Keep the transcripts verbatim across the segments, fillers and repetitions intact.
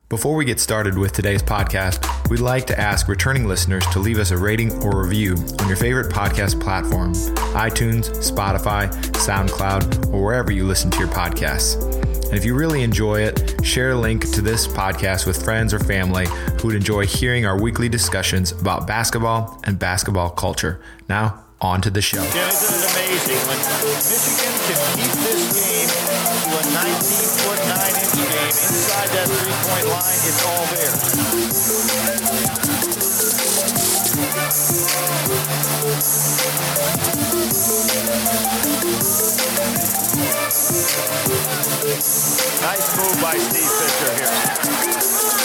Before we get started with today's podcast, we'd like to ask returning listeners to leave us a rating or review on your favorite podcast platform, iTunes, Spotify, SoundCloud, or wherever you listen to your podcasts. And if you really enjoy it, share a link to this podcast with friends or family who would enjoy hearing our weekly discussions about basketball and basketball culture. Now, on to the show. Yeah, isn't it amazing when Michigan can keep this game to a nineteen foot nine inch game inside that three-point line? It's all there. Nice move by Steve Fisher here.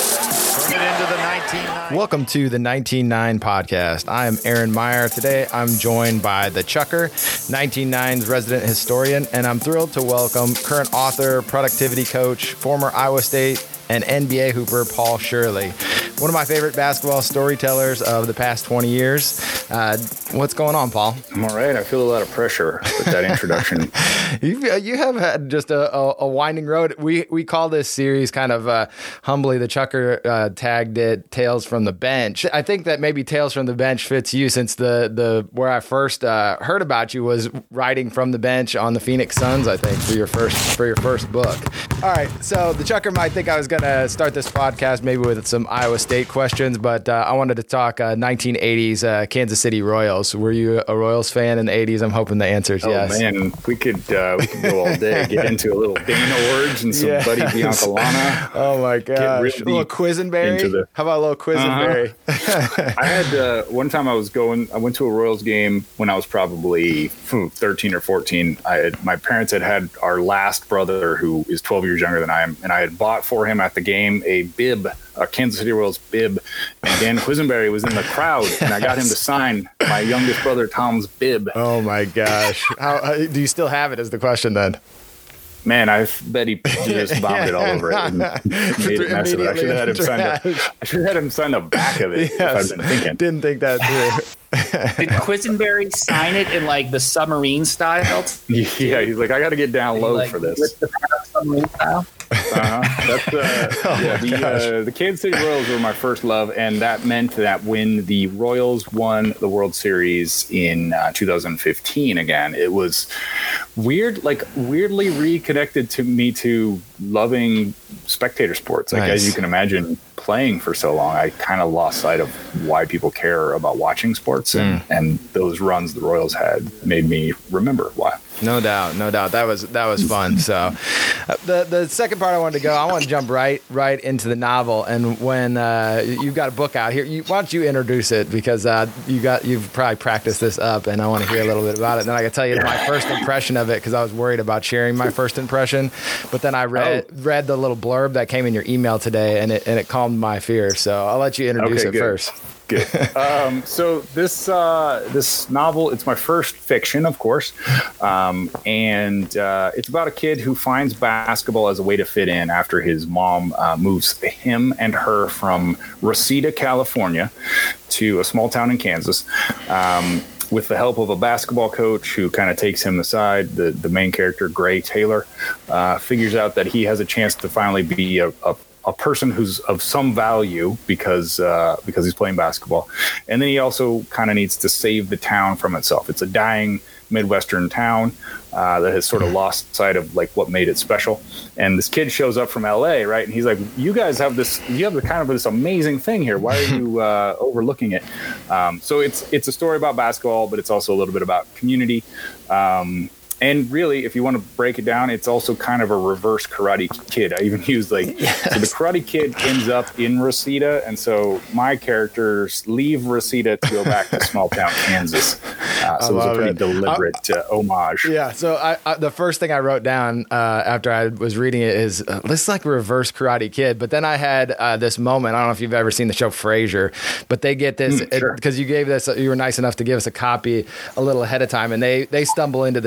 Turn it into the nineteen nine. Welcome to the nineteen nine podcast. I am Aaron Meyer. Today, I'm joined by the Chucker, nineteen nine's resident historian, and I'm thrilled to welcome current author, productivity coach, former Iowa State and N B A hooper Paul Shirley, one of my favorite basketball storytellers of the past twenty years. Uh, what's going on, Paul? I'm all right. I feel a lot of pressure with that introduction. you you have had just a, a, a winding road. We we call this series kind of uh, humbly, the Chucker uh, tagged it Tales from the Bench. I think that maybe Tales from the Bench fits you, since the the where I first uh, heard about you was writing from the bench on the Phoenix Suns, I think, for your first for your first book. All right, so the Chucker might think I was going to start this podcast maybe with some Iowa State questions, but uh, I wanted to talk uh, nineteen eighties uh, Kansas City Royals. Were you a Royals fan in the eighties? I'm hoping the answer is oh, yes. Oh man, we could uh, we could go all day, get into a little Dana Words and some yes. Buddy Biancalana. Oh my gosh, really a little Quisenberry. The... How about a little Quisenberry? Uh-huh. I had uh, one time I was going. I went to a Royals game when I was probably thirteen or fourteen. I had, my parents had had our last brother, who is twelve years younger than I am, and I had bought for him at the game a bib, a Kansas City Royals bib, and Dan Quisenberry was in the crowd, yes. and I got him to sign my youngest brother Tom's bib. Oh my gosh! How, how do you still have it? Is the question then? Man, I bet he just bombed it all over it and made a mess of it. I should have had him sign the, I should have had him sign the back of it. Yes. If I'd been thinking. Didn't think that through. Did Quisenberry sign it in like the submarine style? Yeah, he's like, I got to get down low like, for this. With the submarine style. Uh-huh. That's uh, oh yeah. The, uh, the Kansas City Royals were my first love, and that meant that when the Royals won the World Series in uh, two thousand fifteen again, it was weird, like weirdly reconnected to me to loving spectator sports. Like nice. As you can imagine, playing for so long, I kind of lost sight of why people care about watching sports, and, mm. and those runs the Royals had made me remember why. No doubt, no doubt. That was that was fun. So, uh, the the second part I wanted to go, I want to jump right right into the novel. And when uh, you've got a book out here, you, why don't you introduce it, because uh, you got you've probably practiced this up, and I want to hear a little bit about it. And then I can tell you my first impression of it, because I was worried about sharing my first impression, but then I read oh. read the little blurb that came in your email today, and it and it calmed my fears. So I'll let you introduce okay, it good. first. Good. Um, so this uh, this novel, it's my first fiction, of course, um, and uh, it's about a kid who finds basketball as a way to fit in after his mom uh, moves him and her from Reseda, California, to a small town in Kansas. Um, with the help of a basketball coach who kind of takes him aside, the, the main character, Gray Taylor, uh, figures out that he has a chance to finally be a, a a person who's of some value because uh, because he's playing basketball. And then he also kind of needs to save the town from itself. It's a dying Midwestern town uh, that has sort of lost sight of like what made it special. And this kid shows up from L A, right? And he's like, you guys have this, you have the kind of this amazing thing here. Why are you uh, overlooking it? Um, so it's it's a story about basketball, but it's also a little bit about community. Um, And really, if you want to break it down, it's also kind of a reverse Karate Kid. I even used like, yes. So the Karate Kid ends up in Reseda. And so my characters leave Reseda to go back to small town Kansas. Uh, so it was a pretty it. deliberate uh, homage. Yeah. So I, I, the first thing I wrote down uh, after I was reading it is, uh, let's like reverse Karate Kid. But then I had uh, this moment. I don't know if you've ever seen the show Frasier, but they get this because mm, sure. you gave this, you were nice enough to give us a copy a little ahead of time. And they, they stumble into this copy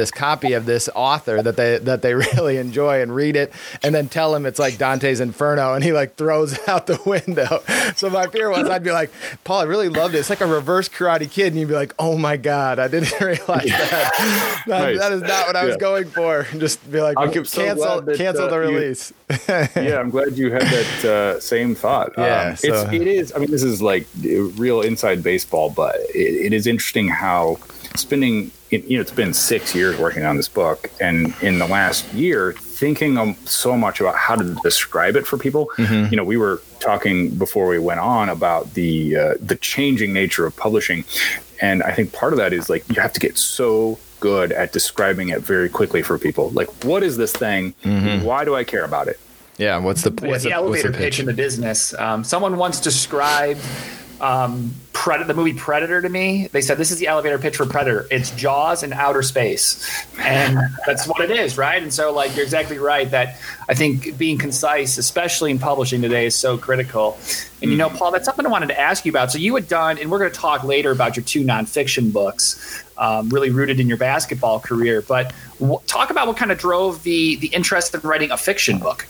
copy of this author that they that they really enjoy and read it, and then tell him it's like Dante's Inferno, and he like throws it out the window. So my fear was I'd be like, Paul, I really loved it. It's like a reverse Karate Kid, and you'd be like, oh my god, I didn't realize that. that, Nice. that is not what I was Yeah. going for. Just be like, I'm we could so cancel glad that, cancel uh, the you- release. Yeah, I'm glad you had that uh, same thought. Yeah, um, so- it's it is. I mean, this is like real inside baseball, but it, it is interesting how spending. You know, it's been six years working on this book, and in the last year, thinking um, so much about how to describe it for people. Mm-hmm. You know, we were talking before we went on about the uh, the changing nature of publishing, and I think part of that is like you have to get so good at describing it very quickly for people. Like, what is this thing? Mm-hmm. Why do I care about it? Yeah, what's the Yeah, what's the the, elevator what's the pitch in the business. Um, someone once described um, Pred- the movie Predator to me. They said, this is the elevator pitch for Predator. It's Jaws in outer space. And that's what it is, right? And so, like, you're exactly right that I think being concise, especially in publishing today, is so critical. And, you know, Paul, that's something I wanted to ask you about. So you had done, and we're going to talk later about your two nonfiction books, um, really rooted in your basketball career. But w- talk about what kind of drove the the interest in writing a fiction book.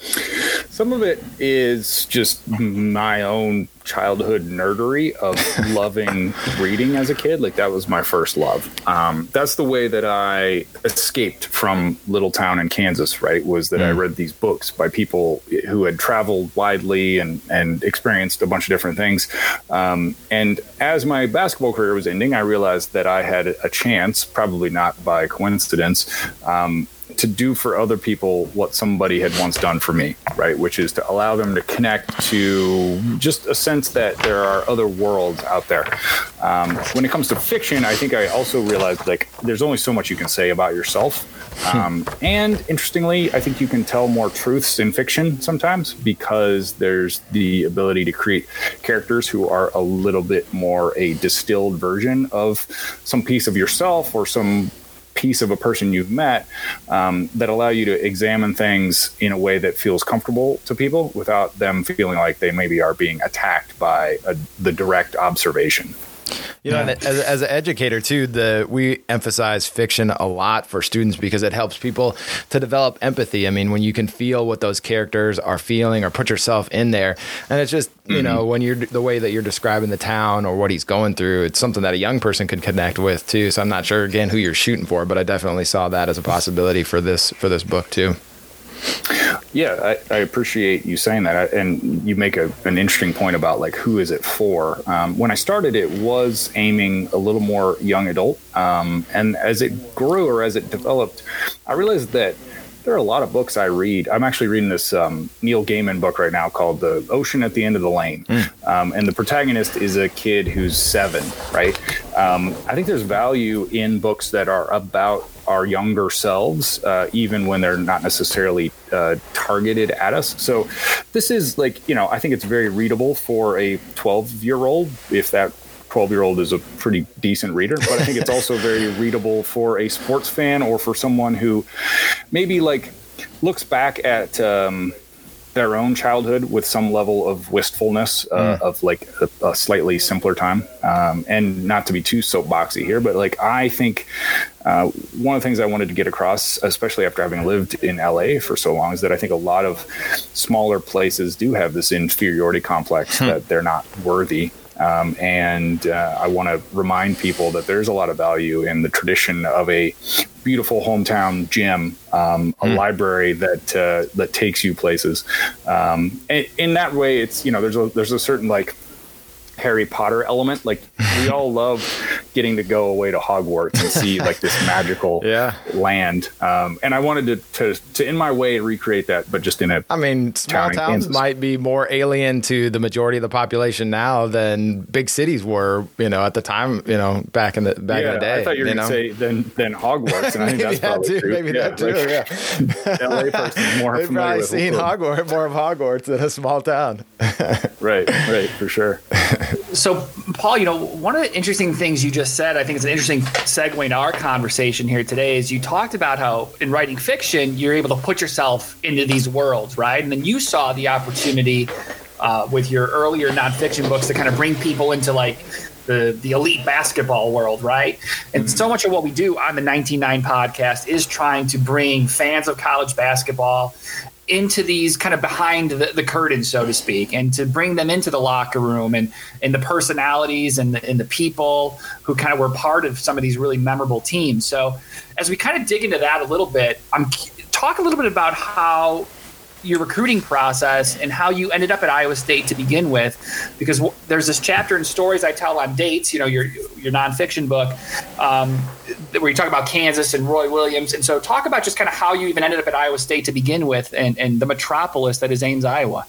Some of it is just my own childhood nerdery of loving reading as a kid. Like, that was my first love. Um, that's the way that I escaped from little town in Kansas, right? Was that mm. I read these books by people who had traveled widely and, and experienced a bunch of different things. Um, and as my basketball career was ending, I realized that I had a chance, probably not by coincidence, um, to do for other people what somebody had once done for me, right? Which is to allow them to connect to just a sense that there are other worlds out there. Um, when it comes to fiction, I think I also realized like there's only so much you can say about yourself. Um, and interestingly, I think you can tell more truths in fiction sometimes because there's the ability to create characters who are a little bit more a distilled version of some piece of yourself or some piece of a person you've met um, that allow you to examine things in a way that feels comfortable to people without them feeling like they maybe are being attacked by a, the direct observation. You know, and as, as an educator too, the we emphasize fiction a lot for students because it helps people to develop empathy. I mean, when you can feel what those characters are feeling or put yourself in there, and it's just you mm-hmm. know when you're the way that you're describing the town or what he's going through, it's something that a young person could connect with too. So I'm not sure again who you're shooting for, but I definitely saw that as a possibility for this for this book too. Yeah, I, I appreciate you saying that. And you make a, an interesting point about like, who is it for? Um, when I started, it was aiming a little more young adult. Um, and as it grew or as it developed, I realized that there are a lot of books I read. I'm actually reading this um, Neil Gaiman book right now called The Ocean at the End of the Lane. Mm. Um, and the protagonist is a kid who's seven, right? Um, I think there's value in books that are about our younger selves, uh, even when they're not necessarily uh, targeted at us. So this is like, you know, I think it's very readable for a twelve-year-old, if that twelve-year-old is a pretty decent reader. But I think it's also very readable for a sports fan or for someone who maybe like looks back at um, their own childhood with some level of wistfulness uh, mm. of like a, a slightly simpler time. Um, and not to be too soapboxy here, but like I think uh, one of the things I wanted to get across, especially after having lived in L A for so long, is that I think a lot of smaller places do have this inferiority complex hmm. that they're not worthy. Um, and uh, I want to remind people that there's a lot of value in the tradition of a beautiful hometown gym, um, a mm. library that uh, that takes you places. Um, and in that way, it's, you know, there's a there's a certain like Harry Potter element. Like we all love getting to go away to Hogwarts and see like this magical yeah. land. Um, and I wanted to, to, to, in my way, recreate that, but just in a I mean, small town towns might be more alien to the majority of the population now than big cities were, you know, at the time, you know, back in the back yeah, in the day. I thought you were you going to know? say then then Hogwarts, and I think that's that probably too, true. maybe yeah, that too. like, Yeah, L A person more they've familiar probably with seen Hogwarts, more of Hogwarts than a small town. right, right, for sure. So, Paul, you know, one of the interesting things you just said, I think it's an interesting segue into our conversation here today, is you talked about how in writing fiction, you're able to put yourself into these worlds, right? And then you saw the opportunity uh, with your earlier nonfiction books to kind of bring people into like the the elite basketball world, right? And mm-hmm. so much of what we do on the nineteen nine podcast is trying to bring fans of college basketball into these kind of behind the, the curtain, so to speak, and to bring them into the locker room and, and the personalities and the, and the people who kind of were part of some of these really memorable teams. So as we kind of dig into that a little bit, I'm talk a little bit about how your recruiting process and how you ended up at Iowa State to begin with, because w- there's this chapter in Stories I Tell on Dates, you know, your your nonfiction book, um, where you talk about Kansas and Roy Williams. And so talk about just kind of how you even ended up at Iowa State to begin with, and, and the metropolis that is Ames, Iowa.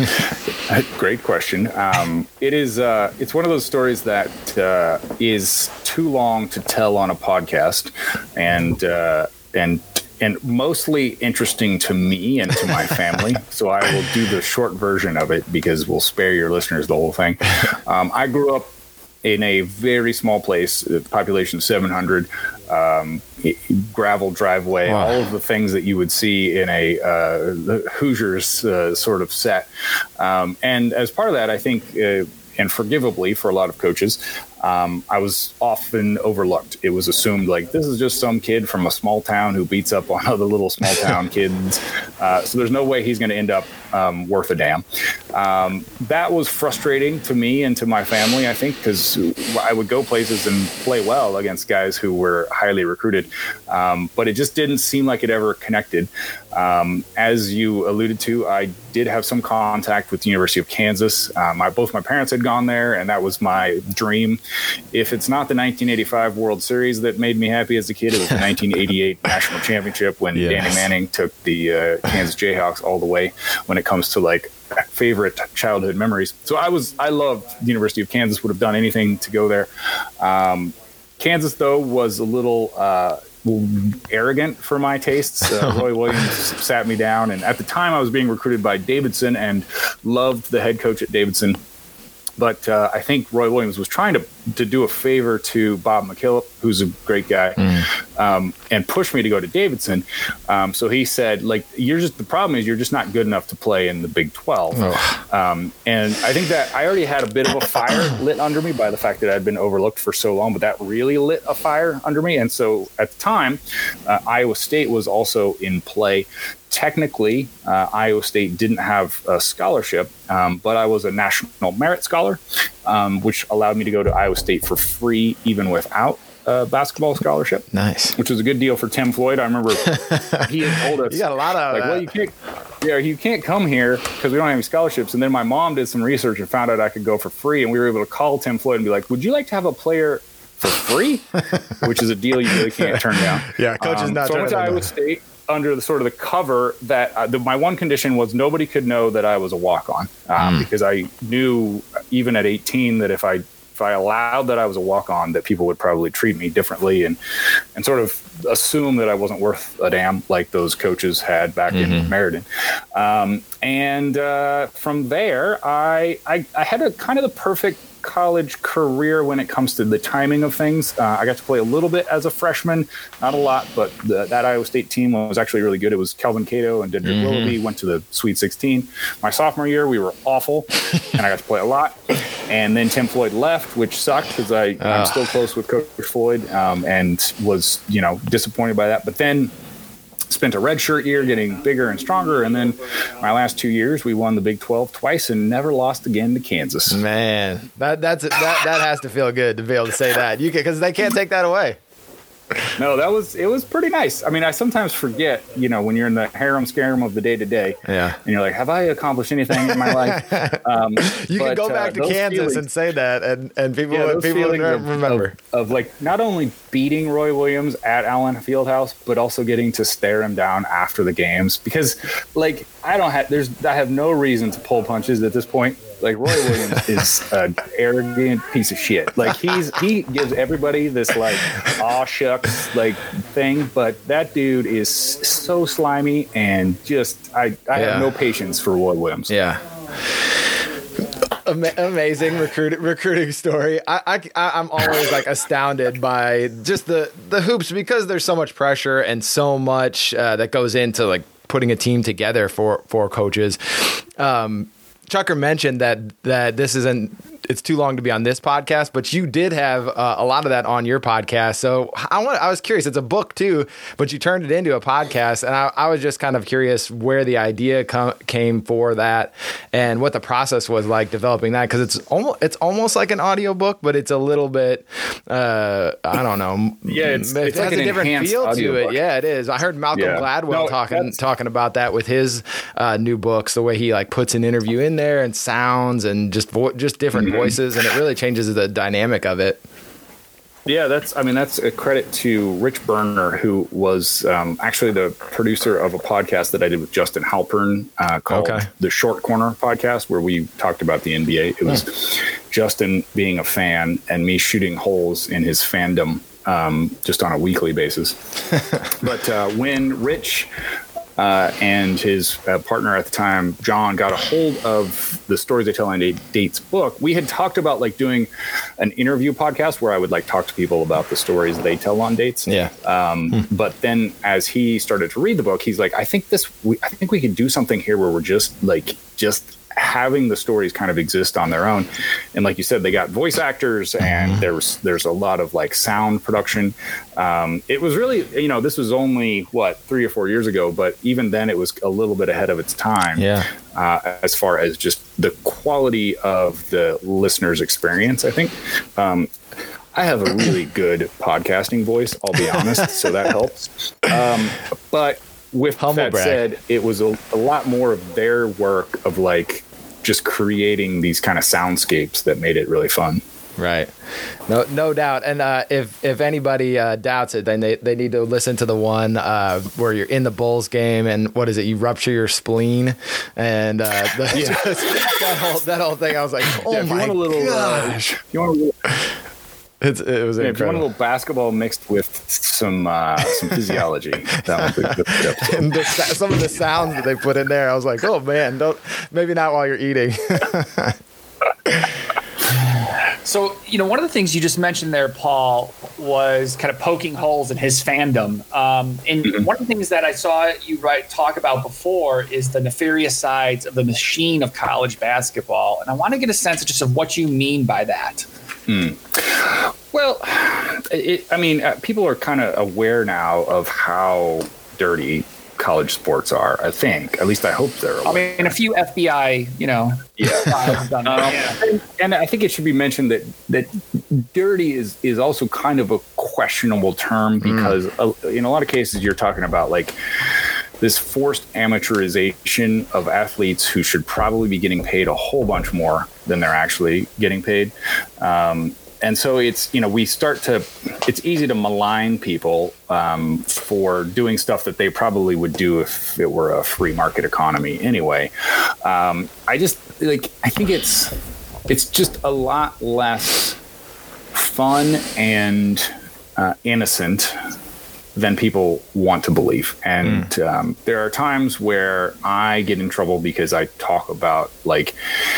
Great question. Um, it is. Uh, it's one of those stories that uh, is too long to tell on a podcast, and uh, and. and mostly interesting to me and to my family. So I will do the short version of it because we'll spare your listeners the whole thing. Um, I grew up in a very small place, population seven hundred, um, gravel driveway, wow. all of the things that you would see in a uh, Hoosiers uh, sort of set. Um, and as part of that, I think, uh, and forgivably for a lot of coaches, Um, I was often overlooked. It was assumed like this is just some kid from a small town who beats up on other little small town kids. Uh, so there's no way he's going to end up um, worth a damn. Um, that was frustrating to me and to my family, I think, because I would go places and play well against guys who were highly recruited. Um, but it just didn't seem like it ever connected. Um, as you alluded to, I did have some contact with the University of Kansas. Um, I, both my parents had gone there, and that was my dream. If it's not the nineteen eighty-five World Series that made me happy as a kid, it was the nineteen eighty-eight National Championship when yes. Danny Manning took the uh, Kansas Jayhawks all the way when it comes to like favorite childhood memories. So I was, I loved the University of Kansas, would have done anything to go there. Um, Kansas, though, was a little uh, arrogant for my tastes. Uh, Roy Williams sat me down, and at the time I was being recruited by Davidson and loved the head coach at Davidson. But uh, I think Roy Williams was trying to to do a favor to Bob McKillop, who's a great guy, mm. um, and push me to go to Davidson. Um, so he said, like, you're just the problem is you're just not good enough to play in the Big twelve. Oh. Um, and I think that I already had a bit of a fire lit under me by the fact that I'd been overlooked for so long, but that really lit a fire under me. And so at the time, uh, Iowa State was also in play. Technically, uh, Iowa State didn't have a scholarship, um, but I was a National Merit Scholar, um, which allowed me to go to Iowa State for free, even without a basketball scholarship. Nice. Which was a good deal for Tim Floyd. I remember he had told us, you got a lot of like, that. well, you can't, yeah, you can't come here because we don't have any scholarships. And then my mom did some research and found out I could go for free, and we were able to call Tim Floyd and be like, would you like to have a player for free? Which is a deal you really can't turn down. Yeah, coach is um, not so I went to Iowa State under the sort of the cover that uh, the, my one condition was nobody could know that I was a walk-on, um, mm. because I knew even at eighteen that if I if I allowed that I was a walk-on, that people would probably treat me differently and and sort of assume that I wasn't worth a damn like those coaches had back mm-hmm. in Meriden. Um, and uh, from there, I, I I had a kind of the perfect college career when it comes to the timing of things. Uh, I got to play a little bit as a freshman, not a lot, but the, that Iowa State team was actually really good. It was Kelvin Cato and Dedrick mm-hmm. Willoughby went to the Sweet sixteen. My sophomore year, we were awful, and I got to play a lot. And then Tim Floyd left, which sucked because I uh. I'm still close with Coach Floyd, um, and was you know disappointed by that. But then spent a redshirt year getting bigger and stronger, and then my last two years we won the Big twelve twice and never lost again to Kansas. Man, that that's that that has to feel good to be able to say that. You can, because they can't take that away. No, that was it was pretty nice. I mean, I sometimes forget, you know, when you're in the harem scarum of the day to day, yeah, and you're like, have I accomplished anything in my life? Um, you but, can go back uh, to Kansas feelings, and say that, and and people yeah, people would remember of, of like not only beating Roy Williams at Allen Fieldhouse, but also getting to stare him down after the games, because like I don't have there's I have no reason to pull punches at this point. Like Roy Williams is an arrogant piece of shit. Like he's he gives everybody this like aw shucks like thing, but that dude is so slimy and just I, I yeah. have no patience for Roy Williams. Yeah. Am- amazing recruiting recruiting story. I, I I'm always like astounded by just the the hoops, because there's so much pressure and so much uh, that goes into like putting a team together for for coaches. Um, Chucker mentioned that that this isn't it's too long to be on this podcast, but you did have uh, a lot of that on your podcast. So I want I was curious. It's a book too, but you turned it into a podcast, and I, I was just kind of curious where the idea com- came for that and what the process was like developing that, because it's almost it's almost like an audiobook, but it's a little bit uh, I don't know. Yeah, it's, it it's has like a an different enhanced feel to audiobook. it. Yeah, it is. I heard Malcolm Yeah. Gladwell No, talking that's- talking about that with his uh, new books, the way he like puts an interview in there and sounds and just vo- just different Mm-hmm. voices, and it really changes the dynamic of it. Yeah, that's. I mean, that's a credit to Rich Berner, who was um, actually the producer of a podcast that I did with Justin Halpern uh, called Okay. the Short Corner Podcast, where we talked about the N B A. It was Justin being a fan and me shooting holes in his fandom um, just on a weekly basis. But uh, when Rich uh, and his uh, partner at the time, John, got a hold of the Stories They Tell on Dates book, we had talked about like doing an interview podcast where I would like talk to people about the stories they tell on dates. Yeah. Um, hmm. But then as he started to read the book, he's like, I think this, we, I think we could do something here where we're just like, just having the stories kind of exist on their own. And like you said, they got voice actors, and there's there's a lot of like sound production. Um, it was really, you know, this was only what three or four years ago, but even then it was a little bit ahead of its time. Yeah. Uh, as far as just the quality of the listener's experience, I think. Um, I have a really good podcasting voice, I'll be honest, so that helps. Um, but with Humble that brag. said, it was a, a lot more of their work of like just creating these kind of soundscapes that made it really fun. Right. No, no doubt. And uh, if if anybody uh, doubts it, then they, they need to listen to the one uh, where you're in the Bulls game and what is it? You rupture your spleen, and uh, the, Yeah. just, that whole that whole thing. I was like, oh Yeah, if you my want a little, gosh! Uh, if you want a little, It's, it was yeah, if you want a incredible. little basketball mixed with some uh, some physiology, that was a good episode. And the, sa- some of the sounds that they put in there, I was like, oh man, don't maybe not while you're eating. So, you know, one of the things you just mentioned there, Paul, was kind of poking holes in his fandom. Um, and Mm-hmm. one of the things that I saw you write talk about before is the nefarious sides of the machine of college basketball. And I want to get a sense just of what you mean by that. Well, it, I mean, uh, people are kind of aware now of how dirty college sports are, I think. At least I hope they're aware. I mean, a few F B I, you know, Yeah. files have done that. Um, Yeah. and, and I think it should be mentioned that that dirty is is also kind of a questionable term, because uh, in a lot of cases you're talking about like this forced amateurization of athletes who should probably be getting paid a whole bunch more than they're actually getting paid. Um, and so it's, you know, we start to, it's easy to malign people um, for doing stuff that they probably would do if it were a free market economy anyway. Um, I just like, I think it's, it's just a lot less fun and uh, innocent than people want to believe. And mm. um, there are times where I get in trouble because I talk about like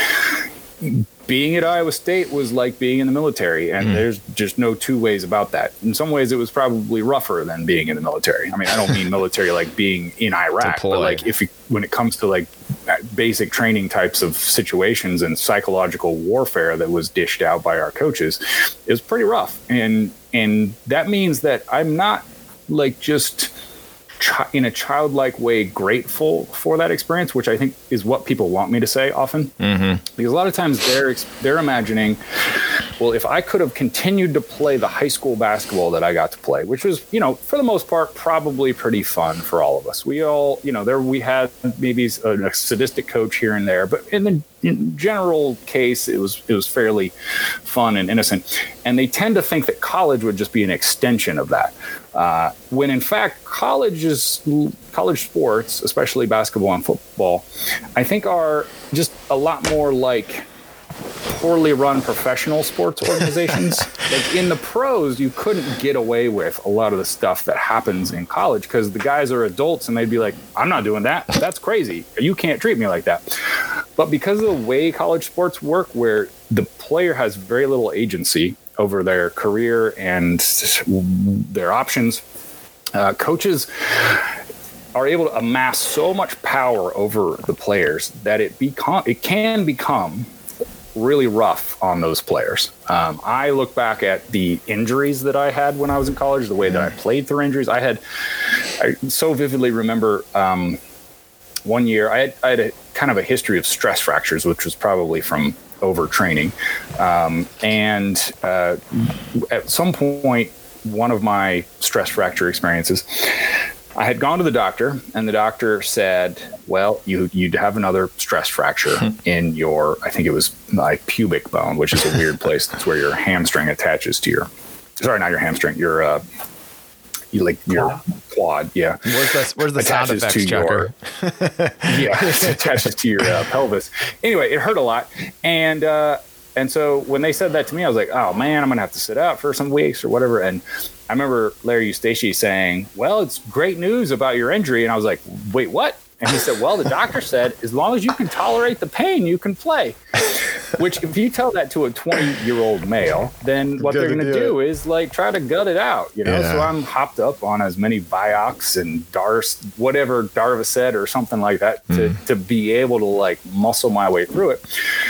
being at Iowa State was like being in the military, and mm. there's just no two ways about that. In some ways it was probably rougher than being in the military. I mean, I don't mean military like being in Iraq, Deployed. but like if you, when it comes to like basic training types of situations and psychological warfare that was dished out by our coaches, it was pretty rough. And and that means that I'm not like just chi- in a childlike way grateful for that experience, which I think is what people want me to say often. Mm-hmm. Because a lot of times they're they're imagining, well, if I could have continued to play the high school basketball that I got to play, which was, you know, for the most part, probably pretty fun for all of us. We all, you know, there we had maybe a, a sadistic coach here and there, but in the in general case, it was it was fairly fun and innocent. And they tend to think that college would just be an extension of that. Uh, when in fact, college is, college sports, especially basketball and football, I think are just a lot more like poorly run professional sports organizations. Like in the pros, you couldn't get away with a lot of the stuff that happens in college because the guys are adults and they'd be like, I'm not doing that. That's crazy. You can't treat me like that. But because of the way college sports work, where the player has very little agency over their career and their options, uh, coaches are able to amass so much power over the players that it become it can become really rough on those players. Um, I look back at the injuries that I had when I was in college, the way that I played through injuries. I had, I so vividly remember um, one year I had, I had a kind of a history of stress fractures, which was probably from overtraining. Um, and uh, at some point, one of my stress fracture experiences, I had gone to the doctor, and the doctor said, well, you, you'd have another stress fracture in your, I think it was like pubic bone, which is a weird place. That's where your hamstring attaches to your, sorry, not your hamstring, your, uh, you like your quad. quad yeah. Where's the, where's the sound effects, Chucker? Yeah, it attaches to your uh, pelvis. Anyway, it hurt a lot. And, uh, and so when they said that to me, I was like, oh man, I'm going to have to sit out for some weeks or whatever. And I remember Larry Eustace saying, well, it's great news about your injury. And I was like, wait, what? And he said, well, the doctor said, as long as you can tolerate the pain, you can play. Which, if you tell that to a twenty-year-old male, then what they're going to do, do is like try to gut it out, you know. Yeah. So I'm hopped up on as many Vioxx and Dars, whatever Darvocet or something like that, to mm. to be able to like muscle my way through it.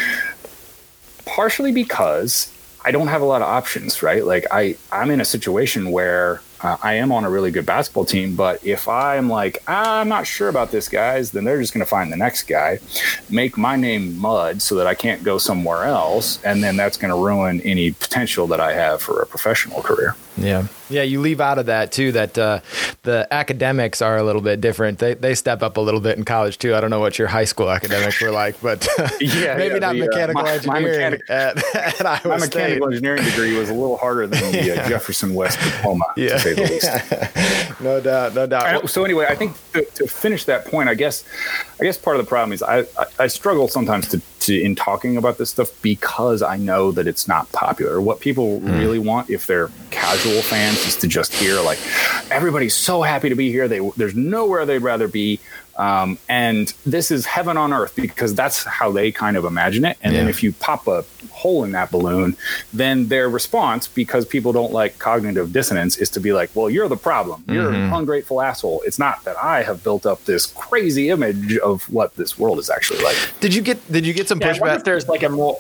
Partially because I don't have a lot of options, right? Like I, I'm in a situation where uh, I am on a really good basketball team, but if I'm like, ah, I'm not sure about this, guys, then they're just going to find the next guy, make my name mud so that I can't go somewhere else. And then that's going to ruin any potential that I have for a professional career. Yeah. Yeah. You leave out of that too, that uh, the academics are a little bit different. They they step up a little bit in college too. I don't know what your high school academics were like, but yeah, maybe yeah, not the, mechanical uh, my, engineering my mechanic, at, at Iowa My State. mechanical engineering degree was a little harder than the uh, Jefferson West diploma, yeah. to say the least. No doubt. No doubt. I, so anyway, I think to, to finish that point, I guess, I guess part of the problem is I, I, I struggle sometimes to, to in talking about this stuff because I know that it's not popular. What people mm. really want, if they're casual fans, is to just hear like everybody's so happy to be here. They there's nowhere they'd rather be. Um, and this is heaven on earth because that's how they kind of imagine it. And yeah. then if you pop a hole in that balloon, then their response, because people don't like cognitive dissonance, is to be like, well, you're the problem. You're mm-hmm. an ungrateful asshole. It's not that I have built up this crazy image of what this world is actually like. Did you get, did you get some yeah, pushback? I wonder if there's like a more...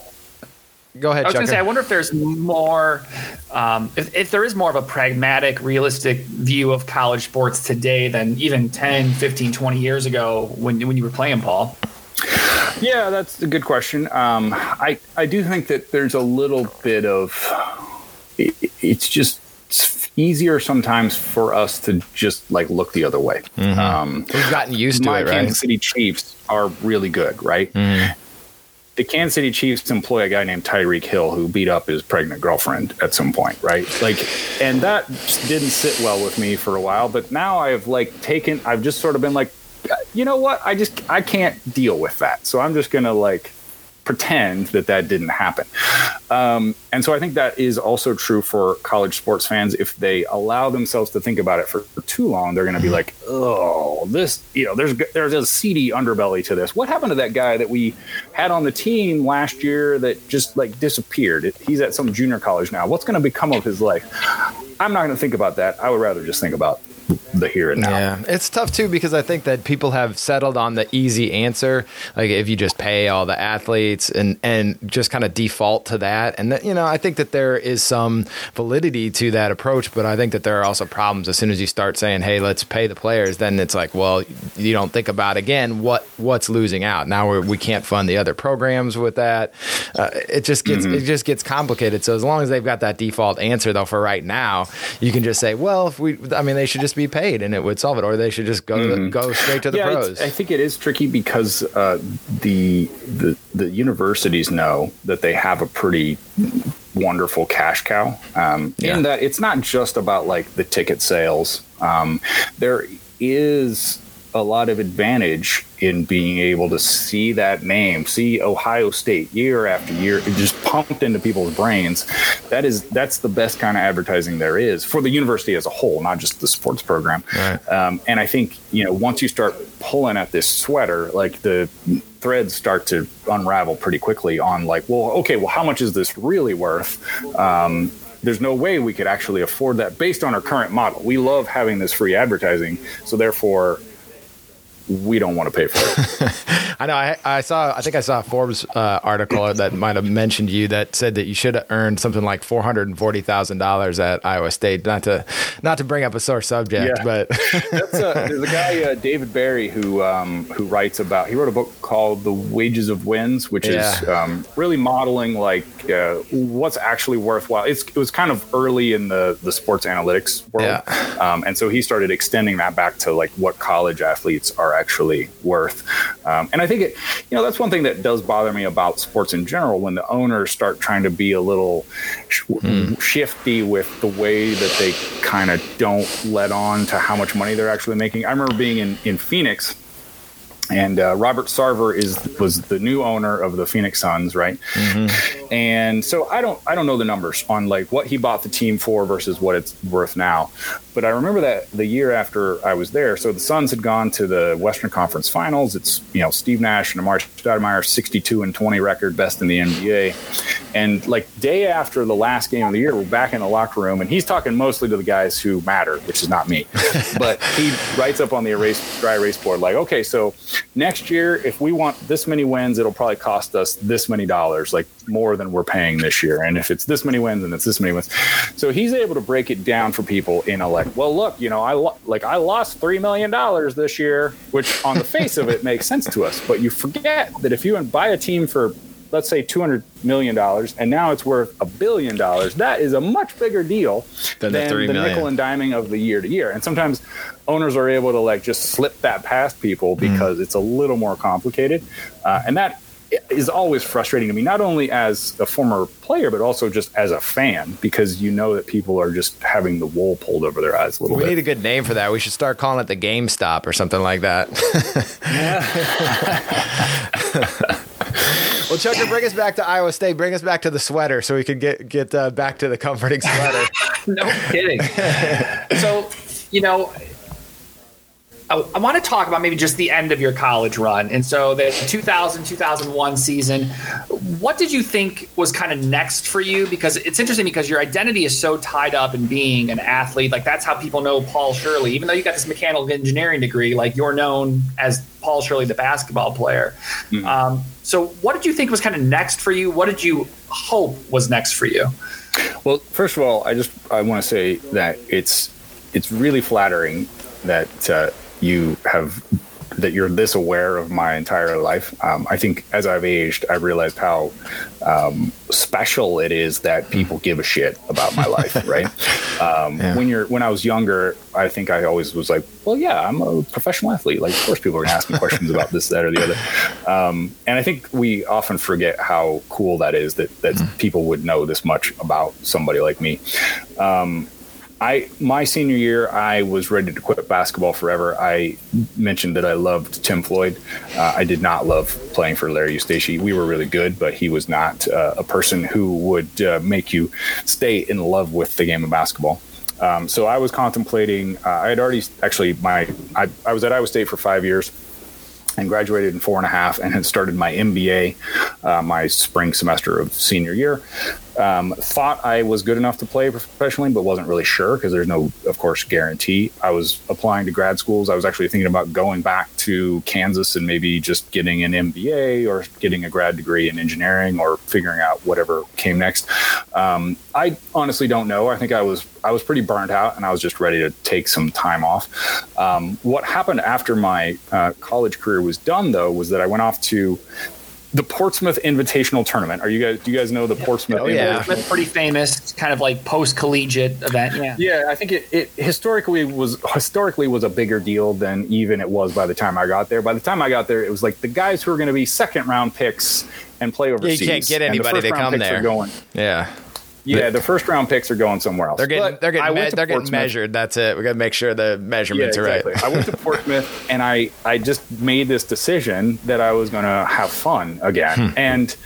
Go ahead, I was Chucker. going to say, I wonder if there's more, um, if, if there is more of a pragmatic, realistic view of college sports today than even ten, fifteen, twenty years ago when when you were playing, Paul. Yeah, that's a good question. Um, I, I do think that there's a little bit of, it, it's just it's easier sometimes for us to just like look the other way. Mm-hmm. Um, We've gotten used to my it, right? Kansas City Chiefs are really good, right? Mm-hmm. The Kansas City Chiefs employ a guy named Tyreek Hill who beat up his pregnant girlfriend at some point, right? Like, and that just didn't sit well with me for a while. But now I've like taken, I've just sort of been like, you know what? I just, I can't deal with that. So I'm just going to like pretend that that didn't happen. Um, and so I think that is also true for college sports fans. If they allow themselves to think about it for, for too long, they're going to be like, oh, this, you know, there's there's a seedy underbelly to this. What happened to that guy that we had on the team last year that just like disappeared? It, he's at some junior college now. What's going to become of his life? I'm not going to think about that. I would rather just think about the here and now. Yeah, it's tough too because I think that people have settled on the easy answer. Like if you just pay all the athletes and and just kind of default to that, and that, you know, I think that there is some validity to that approach, but I think that there are also problems as soon as you start saying, "Hey, let's pay the players." Then it's like, well, you don't think about again what what's losing out. Now we're, we can't fund the other programs with that. Uh, it just gets mm-hmm. it just gets complicated. So as long as they've got that default answer, though, for right now, you can just say, well, if we, I mean, they should just be paid and it would solve it, or they should just go mm-hmm. to the, go straight to the yeah, pros. I think it is tricky because uh, the, the the universities know that they have a pretty wonderful cash cow, um, yeah. in that it's not just about like the ticket sales. Um, there is a lot of advantage in being able to see that name, see Ohio State year after year, it just pumped into people's brains. That is, that's the best kind of advertising there is for the university as a whole, not just the sports program. Right. Um, and I think, you know, once you start pulling at this sweater, like the threads start to unravel pretty quickly on like, well, okay, well, how much is this really worth? Um, There's no way we could actually afford that based on our current model. We love having this free advertising. So therefore, we don't want to pay for it. I know. I, I saw. I think I saw a Forbes uh, article that might have mentioned you that said that you should have earned something like four hundred and forty thousand dollars at Iowa State. Not to not to bring up a sore subject, Yeah. but That's a, there's a guy, uh, David Barry, who um, who writes about. He wrote a book called The Wages of Wins, which Yeah. is um, really modeling like uh, what's actually worthwhile. It's, it was kind of early in the the sports analytics world, Yeah. um, and so he started extending that back to like what college athletes are actually worth. Um, and I think it, you know, that's one thing that does bother me about sports in general, when the owners start trying to be a little sh- Hmm. shifty with the way that they kind of don't let on to how much money they're actually making. I remember being in, in Phoenix, and uh, Robert Sarver is was the new owner of the Phoenix Suns, right? Mm-hmm. And so I don't I don't know the numbers on like what he bought the team for versus what it's worth now. But I remember that the year after I was there, so the Suns had gone to the Western Conference Finals. It's, you know, Steve Nash and Amari Stoudemire, sixty-two and twenty record, best in the N B A. And like day after the last game of the year, we're back in the locker room, and he's talking mostly to the guys who matter, which is not me. But he writes up on the erase, dry erase board, like, okay, so next year, if we want this many wins, it'll probably cost us this many dollars, like more than we're paying this year. And if it's this many wins, and it's this many wins. So he's able to break it down for people in a like, well, look, you know, I lo- like I lost three million dollars this year, which on the face of it makes sense to us. But you forget that if you buy a team for, let's say, two hundred million dollars, and now it's worth a billion dollars, that is a much bigger deal Than than, the the, three million. nickel and diming of the year to year. And sometimes owners are able to like just slip that past people because it's a little more complicated. Uh, and that is always frustrating to me, not only as a former player, but also just as a fan, because you know that people are just having the wool pulled over their eyes a little we bit. need a good name for that. We should start calling it the GameStop or something like that. Well, Chucker, bring us back to Iowa State. Bring us back to the sweater so we can get get uh, back to the comforting sweater. No kidding. So, you know, I, I want to talk about maybe just the end of your college run. And so the two thousand, two thousand one season, what did you think was kind of next for you? Because it's interesting because your identity is so tied up in being an athlete. Like that's how people know Paul Shirley. Even though you got this mechanical engineering degree, like you're known as Paul Shirley, the basketball player. Mm-hmm. Um, so what did you think was kind of next for you? What did you hope was next for you? Well, first of all, I just I want to say that it's it's really flattering that uh, you have that you're this aware of my entire life. Um, I think as I've aged, I've realized how um, special it is that people give a shit about my life, right? Um, Yeah. When you're when I was younger, I think I always was like, well, yeah, I'm a professional athlete. Like, of course, people are going to ask me questions about this, that, or the other. Um, and I think we often forget how cool that is that that mm. people would know this much about somebody like me. Um, I my senior year, I was ready to quit basketball forever. I mentioned that I loved Tim Floyd. Uh, I did not love playing for Larry Eustace. We were really good, but he was not uh, a person who would uh, make you stay in love with the game of basketball. Um, so I was contemplating. Uh, I had already actually my I, I was at Iowa State for five years. And graduated in four and a half, and had started my M B A uh, my spring semester of senior year. Um, thought I was good enough to play professionally, but wasn't really sure because there's no, of course, guarantee. I was applying to grad schools. I was actually thinking about going back to Kansas and maybe just getting an M B A or getting a grad degree in engineering or figuring out whatever came next. Um, I honestly don't know. I think I was I was pretty burnt out, and I was just ready to take some time off. Um, what happened after my uh, college career was done, though, was that I went off to the Portsmouth Invitational Tournament. Are you guys? Do you guys know the Portsmouth? Oh, yeah. Portsmouth, pretty famous, kind of like post-collegiate event. Yeah, yeah. I think it, it historically was historically was a bigger deal than even it was by the time I got there. By the time I got there, it was like the guys who are going to be second round picks and play overseas. Yeah, you can't get And the anybody first to round come picks are there. Going, Yeah. yeah, the first round picks are going somewhere else. They're getting But they're I getting went me- to they're getting Portsmouth. measured. That's it. We got to make sure the measurements Yeah, are exactly. right. I went to Portsmouth, and I, I just made this decision that I was going to have fun again. And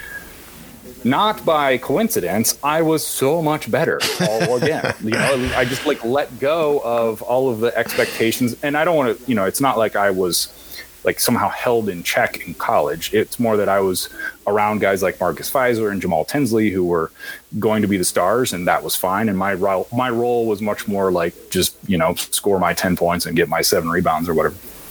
not by coincidence, I was so much better all again. You know, I just like let go of all of the expectations. And I don't want to, you know, it's not like I was like somehow held in check in college. It's more that I was around guys like Marcus Fizer and Jamal Tinsley who were going to be the stars, and that was fine. And my role, my role was much more like just, you know, score my ten points and get my seven rebounds or whatever.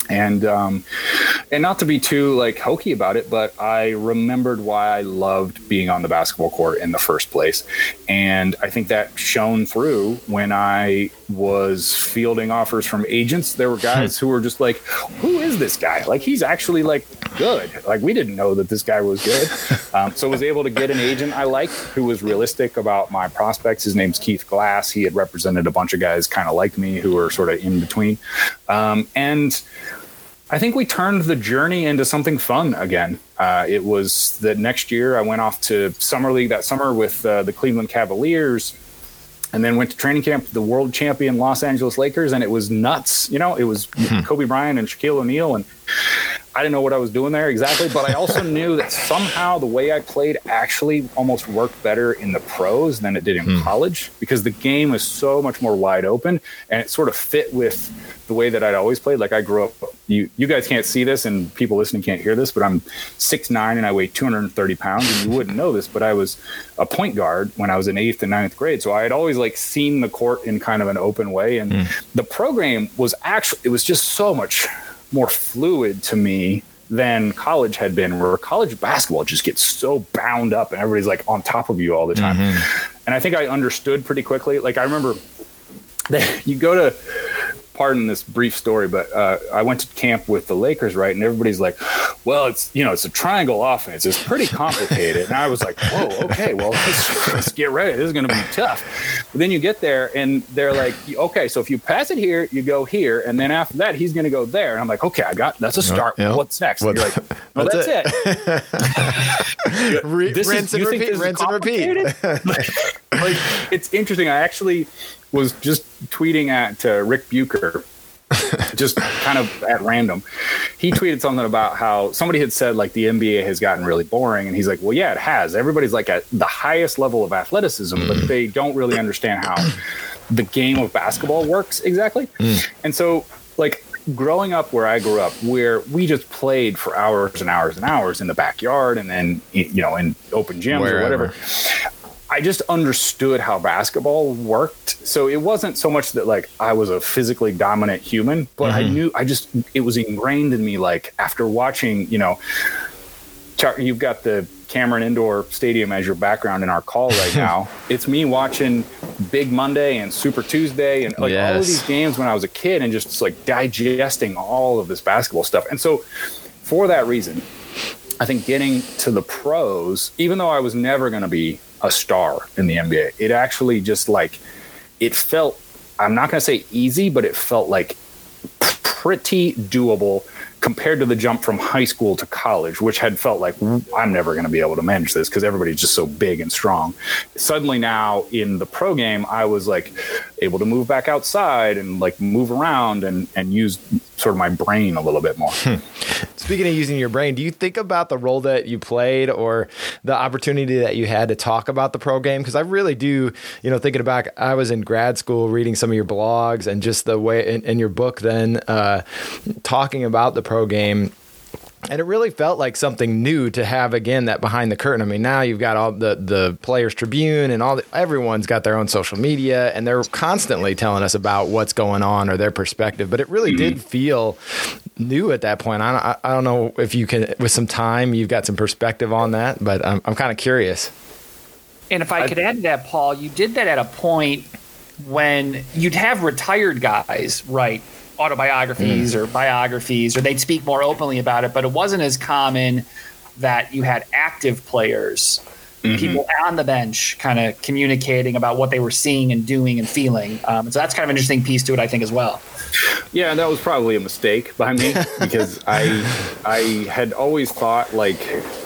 And um, and not to be too like hokey about it, but I remembered why I loved being on the basketball court in the first place. And I think that shone through when I was fielding offers from agents. There were guys who were just like, who is this guy? Like, he's actually like good. Like, we didn't know that this guy was good. Um, so I was able to get an agent I liked who was realistic about my prospects. His name's Keith Glass. He had represented a bunch of guys kind of like me who were sort of in between. Um, and I think we turned the journey into something fun again. Uh, it was the next year I went off to Summer League that summer with uh, the Cleveland Cavaliers, and then went to training camp with the world champion Los Angeles Lakers, and it was nuts. You know, it was mm-hmm. Kobe Bryant and Shaquille O'Neal, and I didn't know what I was doing there exactly, but I also knew that somehow the way I played actually almost worked better in the pros than it did in mm. college, because the game is so much more wide open, and it sort of fit with the way that I'd always played. Like, I grew up, you you guys can't see this and people listening can't hear this, but I'm six nine and I weigh two hundred thirty pounds, and you wouldn't know this, but I was a point guard when I was in eighth and ninth grade. So I had always like seen the court in kind of an open way. And mm. the program was actually, it was just so much more fluid to me than college had been, where college basketball just gets so bound up and everybody's like on top of you all the time. Mm-hmm. And I think I understood pretty quickly. Like, I remember that you go to, pardon this brief story, but uh, I went to camp with the Lakers, right? And everybody's like, well, it's, you know, it's a triangle offense. It's pretty complicated. And I was like, whoa, okay, well, let's, let's get ready. This is going to be tough. But then you get there and they're like, okay, so if you pass it here, you go here. And then after that, he's going to go there. And I'm like, okay, I got, that's a start. Yep. What's next? And you're like, no, that's, that's it. it. Re- this rinse is, and you repeat, think rinse and repeat. like, like, it's interesting. I actually was just tweeting at uh, Rick Bucher, just kind of at random. He tweeted something about how somebody had said, like, the N B A has gotten really boring. And he's like, well, yeah, it has. Everybody's like at the highest level of athleticism, mm. but they don't really understand how the game of basketball works exactly. Mm. And so, like, growing up where I grew up, where we just played for hours and hours and hours in the backyard and then, you know, in open gyms Wherever. or whatever, I just understood how basketball worked. So it wasn't so much that, like, I was a physically dominant human, but mm-hmm. I knew, I just, it was ingrained in me. Like, after watching, you know, you've got the Cameron Indoor Stadium as your background in our call right now. It's me watching Big Monday and Super Tuesday and like yes. all of these games when I was a kid, and just like digesting all of this basketball stuff. And so for that reason, I think getting to the pros, even though I was never going to be a star in the N B A, it actually just like, it felt, I'm not going to say easy, but it felt like pretty doable compared to the jump from high school to college, which had felt like I'm never going to be able to manage this because everybody's just so big and strong. Suddenly now in the pro game, I was like able to move back outside and like move around and, and use sort of my brain a little bit more. Hmm. Speaking of using your brain, do you think about the role that you played or the opportunity that you had to talk about the pro game? Because I really do, you know, thinking back, I was in grad school reading some of your blogs and just the way in, in your book then uh, talking about the pro game. And it really felt like something new to have, again, that behind the curtain. I mean, now you've got all the, the Players Tribune and all the, everyone's got their own social media and they're constantly telling us about what's going on or their perspective. But it really mm-hmm. did feel new at that point. I, I don't know if you can, with some time, you've got some perspective on that, but I'm, I'm kind of curious. And if I could add to that, Paul, you did that at a point when you'd have retired guys, right? autobiographies mm. or biographies, or they'd speak more openly about it, but it wasn't as common that you had active players, mm-hmm. people on the bench kind of communicating about what they were seeing and doing and feeling. Um, so that's kind of an interesting piece to it, I think, as well. Yeah, that was probably a mistake by me because I I had always thought, like,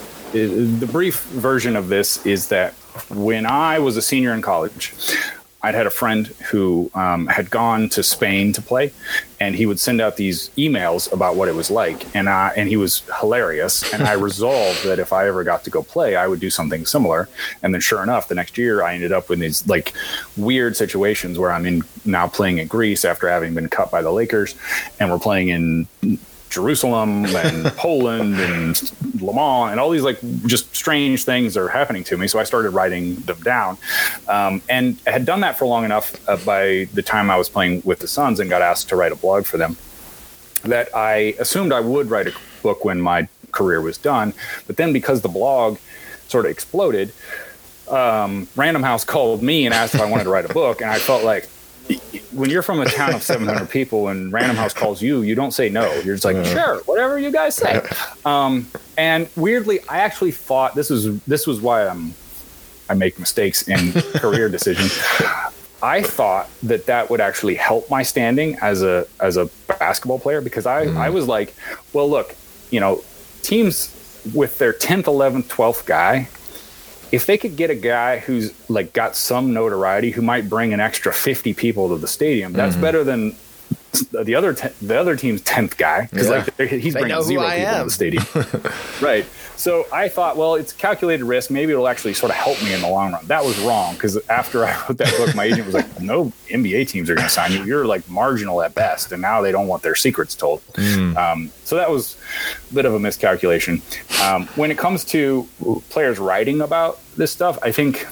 it, the brief version of this is that when I was a senior in college, I'd had a friend who um, had gone to Spain to play, and he would send out these emails about what it was like. And I, and he was hilarious. And I resolved that if I ever got to go play, I would do something similar. And then sure enough, the next year I ended up with these like weird situations where I'm in now playing in Greece after having been cut by the Lakers. And we're playing in Jerusalem and Poland and Le Mans and all these like just strange things are happening to me. So I started writing them down, um, and I had done that for long enough uh, by the time I was playing with the Suns and got asked to write a blog for them. that I assumed I would write a book when my career was done. But then because the blog sort of exploded, um, Random House called me and asked if I wanted to write a book. And I felt like, when you're from a town of seven hundred people and Random House calls you, you don't say no. You're just like, uh, sure, whatever you guys say. Um, and weirdly, I actually thought this was this was why I'm I make mistakes in career decisions. I thought that that would actually help my standing as a as a basketball player, because I, mm. I was like, well, look, you know, teams with their tenth, eleventh, twelfth guy, if they could get a guy who's like got some notoriety who might bring an extra fifty people to the stadium, that's mm-hmm. better than the other te- the other team's tenth guy, because yeah. like he's they bringing zero people to the stadium. Right. So I thought, well, it's a calculated risk. Maybe it'll actually sort of help me in the long run. That was wrong, because after I wrote that book, my agent was like, no N B A teams are going to sign you. You're like marginal at best. And now they don't want their secrets told. Mm. Um, so that was a bit of a miscalculation. Um, when it comes to players writing about this stuff, I think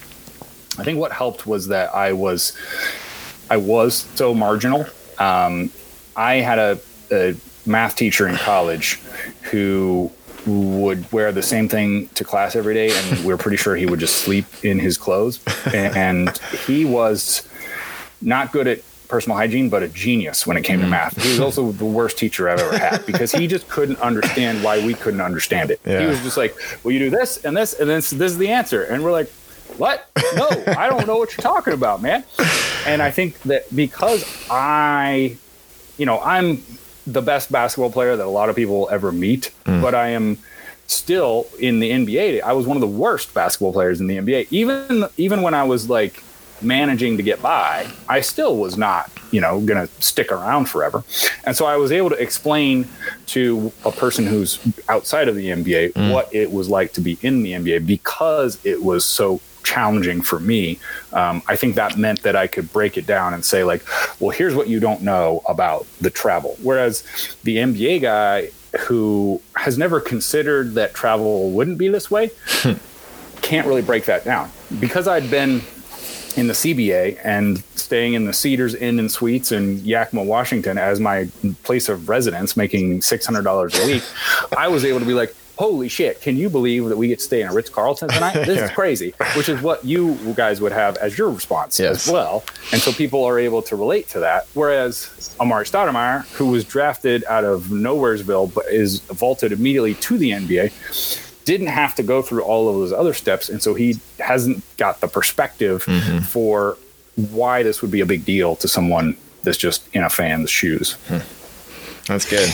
I think what helped was that I was I was so marginal. Um, I had a, a math teacher in college who would wear the same thing to class every day, and we're pretty sure he would just sleep in his clothes. And he was not good at personal hygiene, but a genius when it came to math. He was also the worst teacher I've ever had, because he just couldn't understand why we couldn't understand it. Yeah. He was just like, well, you do this and this, and this, this is the answer. And we're like, what? No, I don't know what you're talking about, man. And I think that because I, you know, I'm the best basketball player that a lot of people ever meet, mm. but I am still in the N B A. I was one of the worst basketball players in the N B A. Even even when I was like managing to get by, I still was not, you know, going to stick around forever. And so I was able to explain to a person who's outside of the N B A mm. what it was like to be in the N B A, because it was so challenging for me. Um, I think that meant that I could break it down and say, like, well, here's what you don't know about the travel. Whereas the N B A guy who has never considered that travel wouldn't be this way can't really break that down. Because I'd been in the C B A and staying in the Cedars Inn and Suites in Yakima, Washington as my place of residence, making six hundred dollars a week, I was able to be like, holy shit, can you believe that we get to stay in a Ritz-Carlton tonight? This is crazy, which is what you guys would have as your response yes. as well. And so people are able to relate to that. Whereas Amar'e Stoudemire, who was drafted out of Nowheresville but is vaulted immediately to the N B A, didn't have to go through all of those other steps. And so he hasn't got the perspective mm-hmm. for why this would be a big deal to someone that's just in a fan's shoes. Hmm. That's good.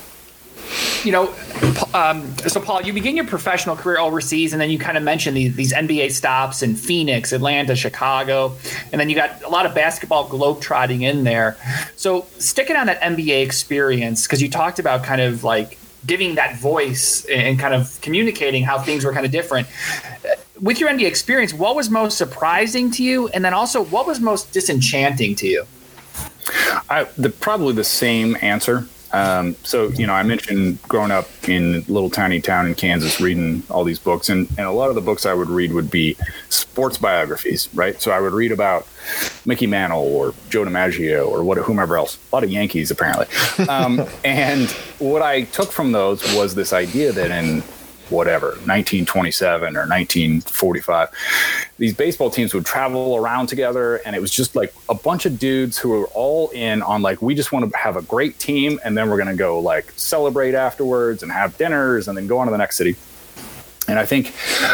You know, um, so Paul, you begin your professional career overseas, and then you kind of mentioned these, these N B A stops in Phoenix, Atlanta, Chicago, and then you got a lot of basketball globetrotting in there. So sticking on that N B A experience, because you talked about kind of like giving that voice and kind of communicating how things were kind of different. With your N B A experience, what was most surprising to you? And then also, what was most disenchanting to you? I, the, probably the same answer. Um, so, you know, I mentioned growing up in a little tiny town in Kansas, reading all these books, and, and a lot of the books I would read would be sports biographies, right? So I would read about Mickey Mantle or Joe DiMaggio or what, whomever else, a lot of Yankees apparently. Um, and what I took from those was this idea that in whatever, nineteen twenty-seven or nineteen forty-five, these baseball teams would travel around together, and it was just like a bunch of dudes who were all in on like, we just want to have a great team, and then we're going to go like celebrate afterwards and have dinners and then go on to the next city. And I think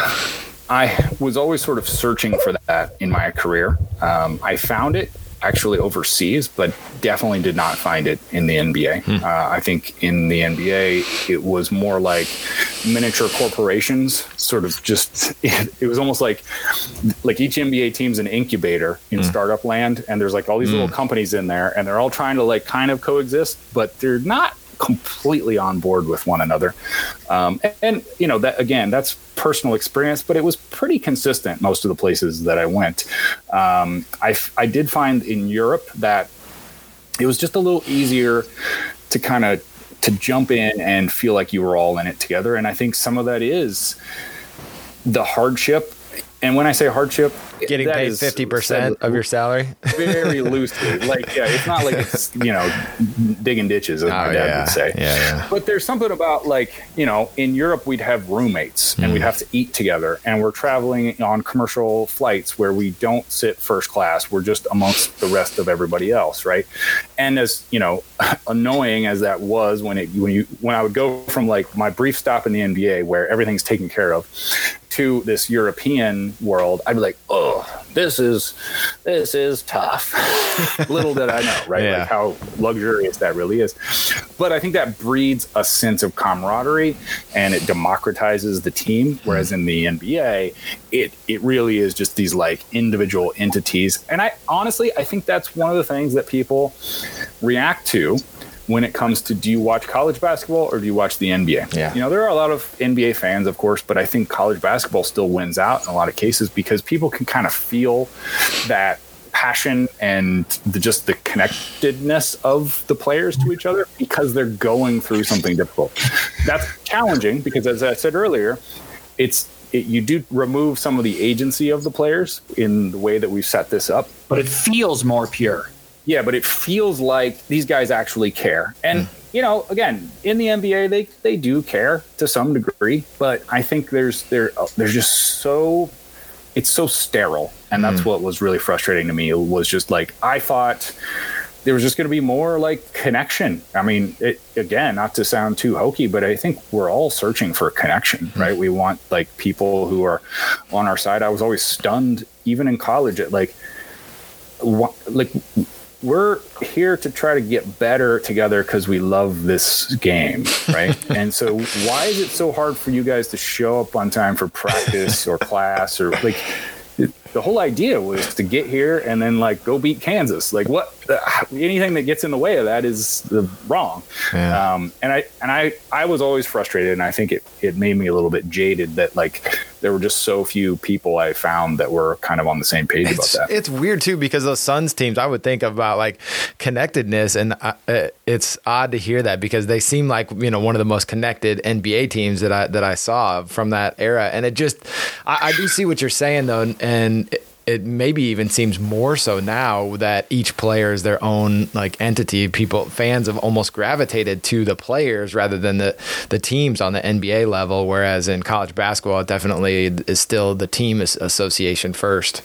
I was always sort of searching for that in my career. Um, I found it actually overseas, but definitely did not find it in the N B A. Hmm. Uh, I think in the N B A, it was more like miniature corporations, sort of just, it, it was almost like, like each N B A team's an incubator in hmm. startup land. And there's like all these hmm. little companies in there, and they're all trying to like kind of coexist, but they're not completely on board with one another. Um, and, and, you know, that again, that's personal experience, but it was pretty consistent most of the places that I went. Um, I, I did find in Europe that it was just a little easier to kind of to jump in and feel like you were all in it together. And I think some of that is the hardship And when I say hardship, getting that paid is fifty percent said of your salary. very loosely. Like, yeah, it's not like it's, you know, digging ditches, as my Oh, dad yeah. would say. Yeah, yeah. But there's something about, like, you know, in Europe, we'd have roommates and Mm. we'd have to eat together. And we're traveling on commercial flights where we don't sit first class. We're just amongst the rest of everybody else, right? And as, you know, annoying as that was when it when you when I would go from like my brief stop in the N B A where everything's taken care of to this European world, I'd be like, oh, this is this is tough. Little did I know, right? Yeah. Like how luxurious that really is. But I think that breeds a sense of camaraderie and it democratizes the team. Whereas in the N B A, it it really is just these like individual entities. And I honestly, I think that's one of the things that people react to when it comes to, do you watch college basketball or do you watch the N B A? Yeah. You know, there are a lot of N B A fans, of course, but I think college basketball still wins out in a lot of cases because people can kind of feel that passion and the, just the connectedness of the players to each other because they're going through something difficult. That's challenging because, as I said earlier, it's it, you do remove some of the agency of the players in the way that we've set this up. But it feels more pure. Yeah, but it feels like these guys actually care. And, you know, again, in the N B A, they, they do care to some degree. But I think there's there there's just so it's so sterile. And that's what was really frustrating to me. It was just like I thought there was just going to be more like connection. I mean, it, again, not to sound too hokey, but I think we're all searching for connection, right? We want like people who are on our side. I was always stunned, even in college, at like, wh- like, we're here to try to get better together because we love this game, right? And so why is it so hard for you guys to show up on time for practice or class or like the whole idea was to get here and then like go beat Kansas. Like what, uh, anything that gets in the way of that is the wrong. Yeah. Um, and I, and I, I was always frustrated, and I think it, it made me a little bit jaded that like there were just so few people I found that were kind of on the same page It's, about that. it's weird too because those Suns teams, I would think about like connectedness, and uh, it's odd to hear that because they seem like, you know, one of the most connected N B A teams that I that I saw from that era, and it just I, I do see what you're saying though, and it, it maybe even seems more so now that each player is their own like entity. People, fans have almost gravitated to the players rather than the, the teams on the N B A level. Whereas in college basketball, it definitely is still the team association first.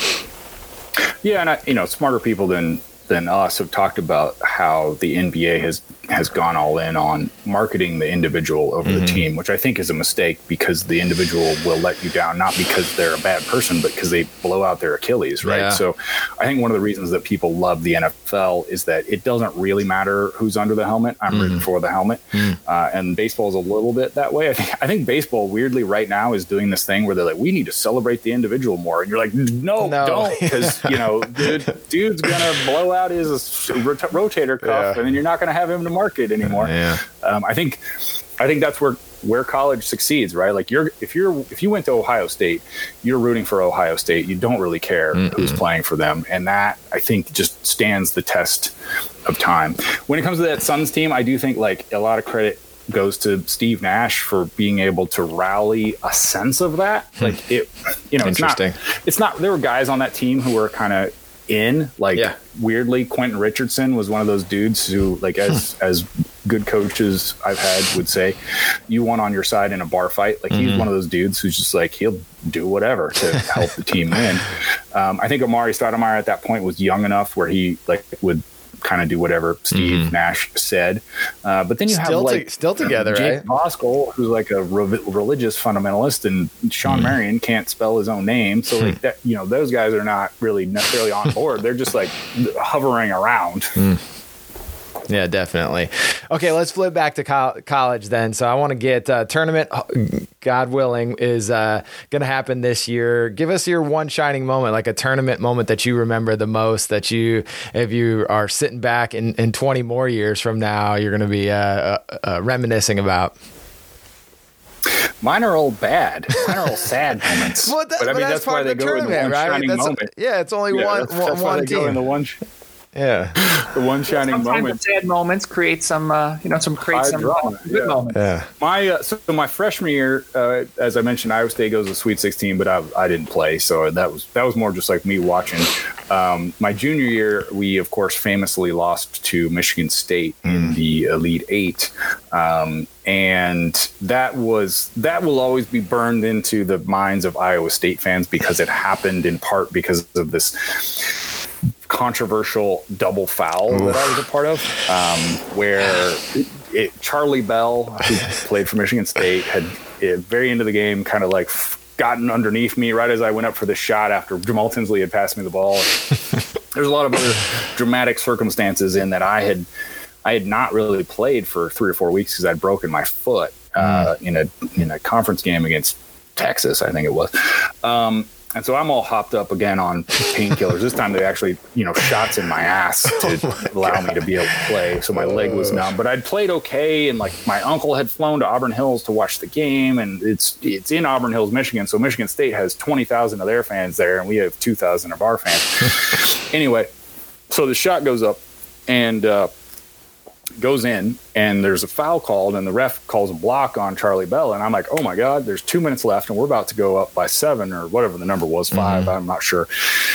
Yeah. And I, you know, smarter people than, than us have talked about how the N B A has has gone all in on marketing the individual over mm-hmm. the team, which I think is a mistake because the individual will let you down, not because they're a bad person, but because they blow out their Achilles, right? Yeah. So I think one of the reasons that people love the N F L is that it doesn't really matter who's under the helmet. I'm mm-hmm. rooting for the helmet. Mm-hmm. Uh, and baseball is a little bit that way. I think, I think baseball weirdly right now is doing this thing where they're like, we need to celebrate the individual more. And you're like, no, no. don't. Because, you know, dude, dude's going to blow out his rot- rotator cuff yeah. and then you're not going to have him to market anymore. Yeah. Um, I think, I think that's where, where college succeeds, right? Like you're, if you're, if you went to Ohio State, you're rooting for Ohio State. You don't really care mm-mm. who's playing for them. And that I think just stands the test of time. When it comes to that Suns team, I do think like a lot of credit goes to Steve Nash for being able to rally a sense of that. Like it, you know, it's not, it's not, there were guys on that team who were kind of in like yeah. weirdly Quentin Richardson was one of those dudes who like as as good coaches I've had would say you want on your side in a bar fight. Like mm-hmm. he's one of those dudes who's just like he'll do whatever to help the team win. Um, I think Amari Stoudemire at that point was young enough where he like would kind of do whatever Steve mm-hmm. Nash said. Uh, but then you still have like to, still together, Jake right? Voskuhl, who's like a re- religious fundamentalist, and Sean mm-hmm. Marion can't spell his own name. So like that, you know, those guys are not really necessarily on board. They're just like hovering around. Mm. Yeah, definitely. Okay, let's flip back to co- college then. So I want to get uh, tournament, God willing, is uh, going to happen this year. Give us your one shining moment, like a tournament moment that you remember the most, that you, if you are sitting back in, in twenty more years from now, you're going to be uh, uh, uh, reminiscing about. Mine are all bad. Mine are all sad moments. Well, that, but I mean, that's, that's why they the go in the one right? shining that's, moment. Yeah, it's only yeah, one, that's, one, that's one they team. Go in the one sh- Yeah. The one shining Sometimes moment. the sad moments create some, uh, you know, some create High some drama, good yeah. moments. Yeah. My uh, so my freshman year, uh, as I mentioned, Iowa State goes to Sweet sixteen, but I, I didn't play, so that was that was more just like me watching. Um, my junior year, we of course famously lost to Michigan State in the Elite Eight, um, and that was that will always be burned into the minds of Iowa State fans because it happened in part because of this controversial double foul Oof. that I was a part of, um, where it, it, Charlie Bell, who played for Michigan State, had at very end of the game kind of like gotten underneath me right as I went up for the shot after Jamal Tinsley had passed me the ball. There's a lot of other dramatic circumstances in that I had I had not really played for three or four weeks because I'd broken my foot uh, mm. in a in a conference game against Texas, I think it was. Um, And so I'm all hopped up again on painkillers. This time they actually, you know, shots in my ass to oh my allow God. me to be able to play. So my leg was numb, but I'd played okay. And like my uncle had flown to Auburn Hills to watch the game, and it's it's in Auburn Hills, Michigan. So Michigan State has twenty thousand of their fans there, and we have two thousand of our fans. Anyway, so the shot goes up and uh, goes in, and there's a foul called, and the ref calls a block on Charlie Bell, and I'm like, oh my God, there's two minutes left, and we're about to go up by seven or whatever the number was, five, mm-hmm. I'm not sure,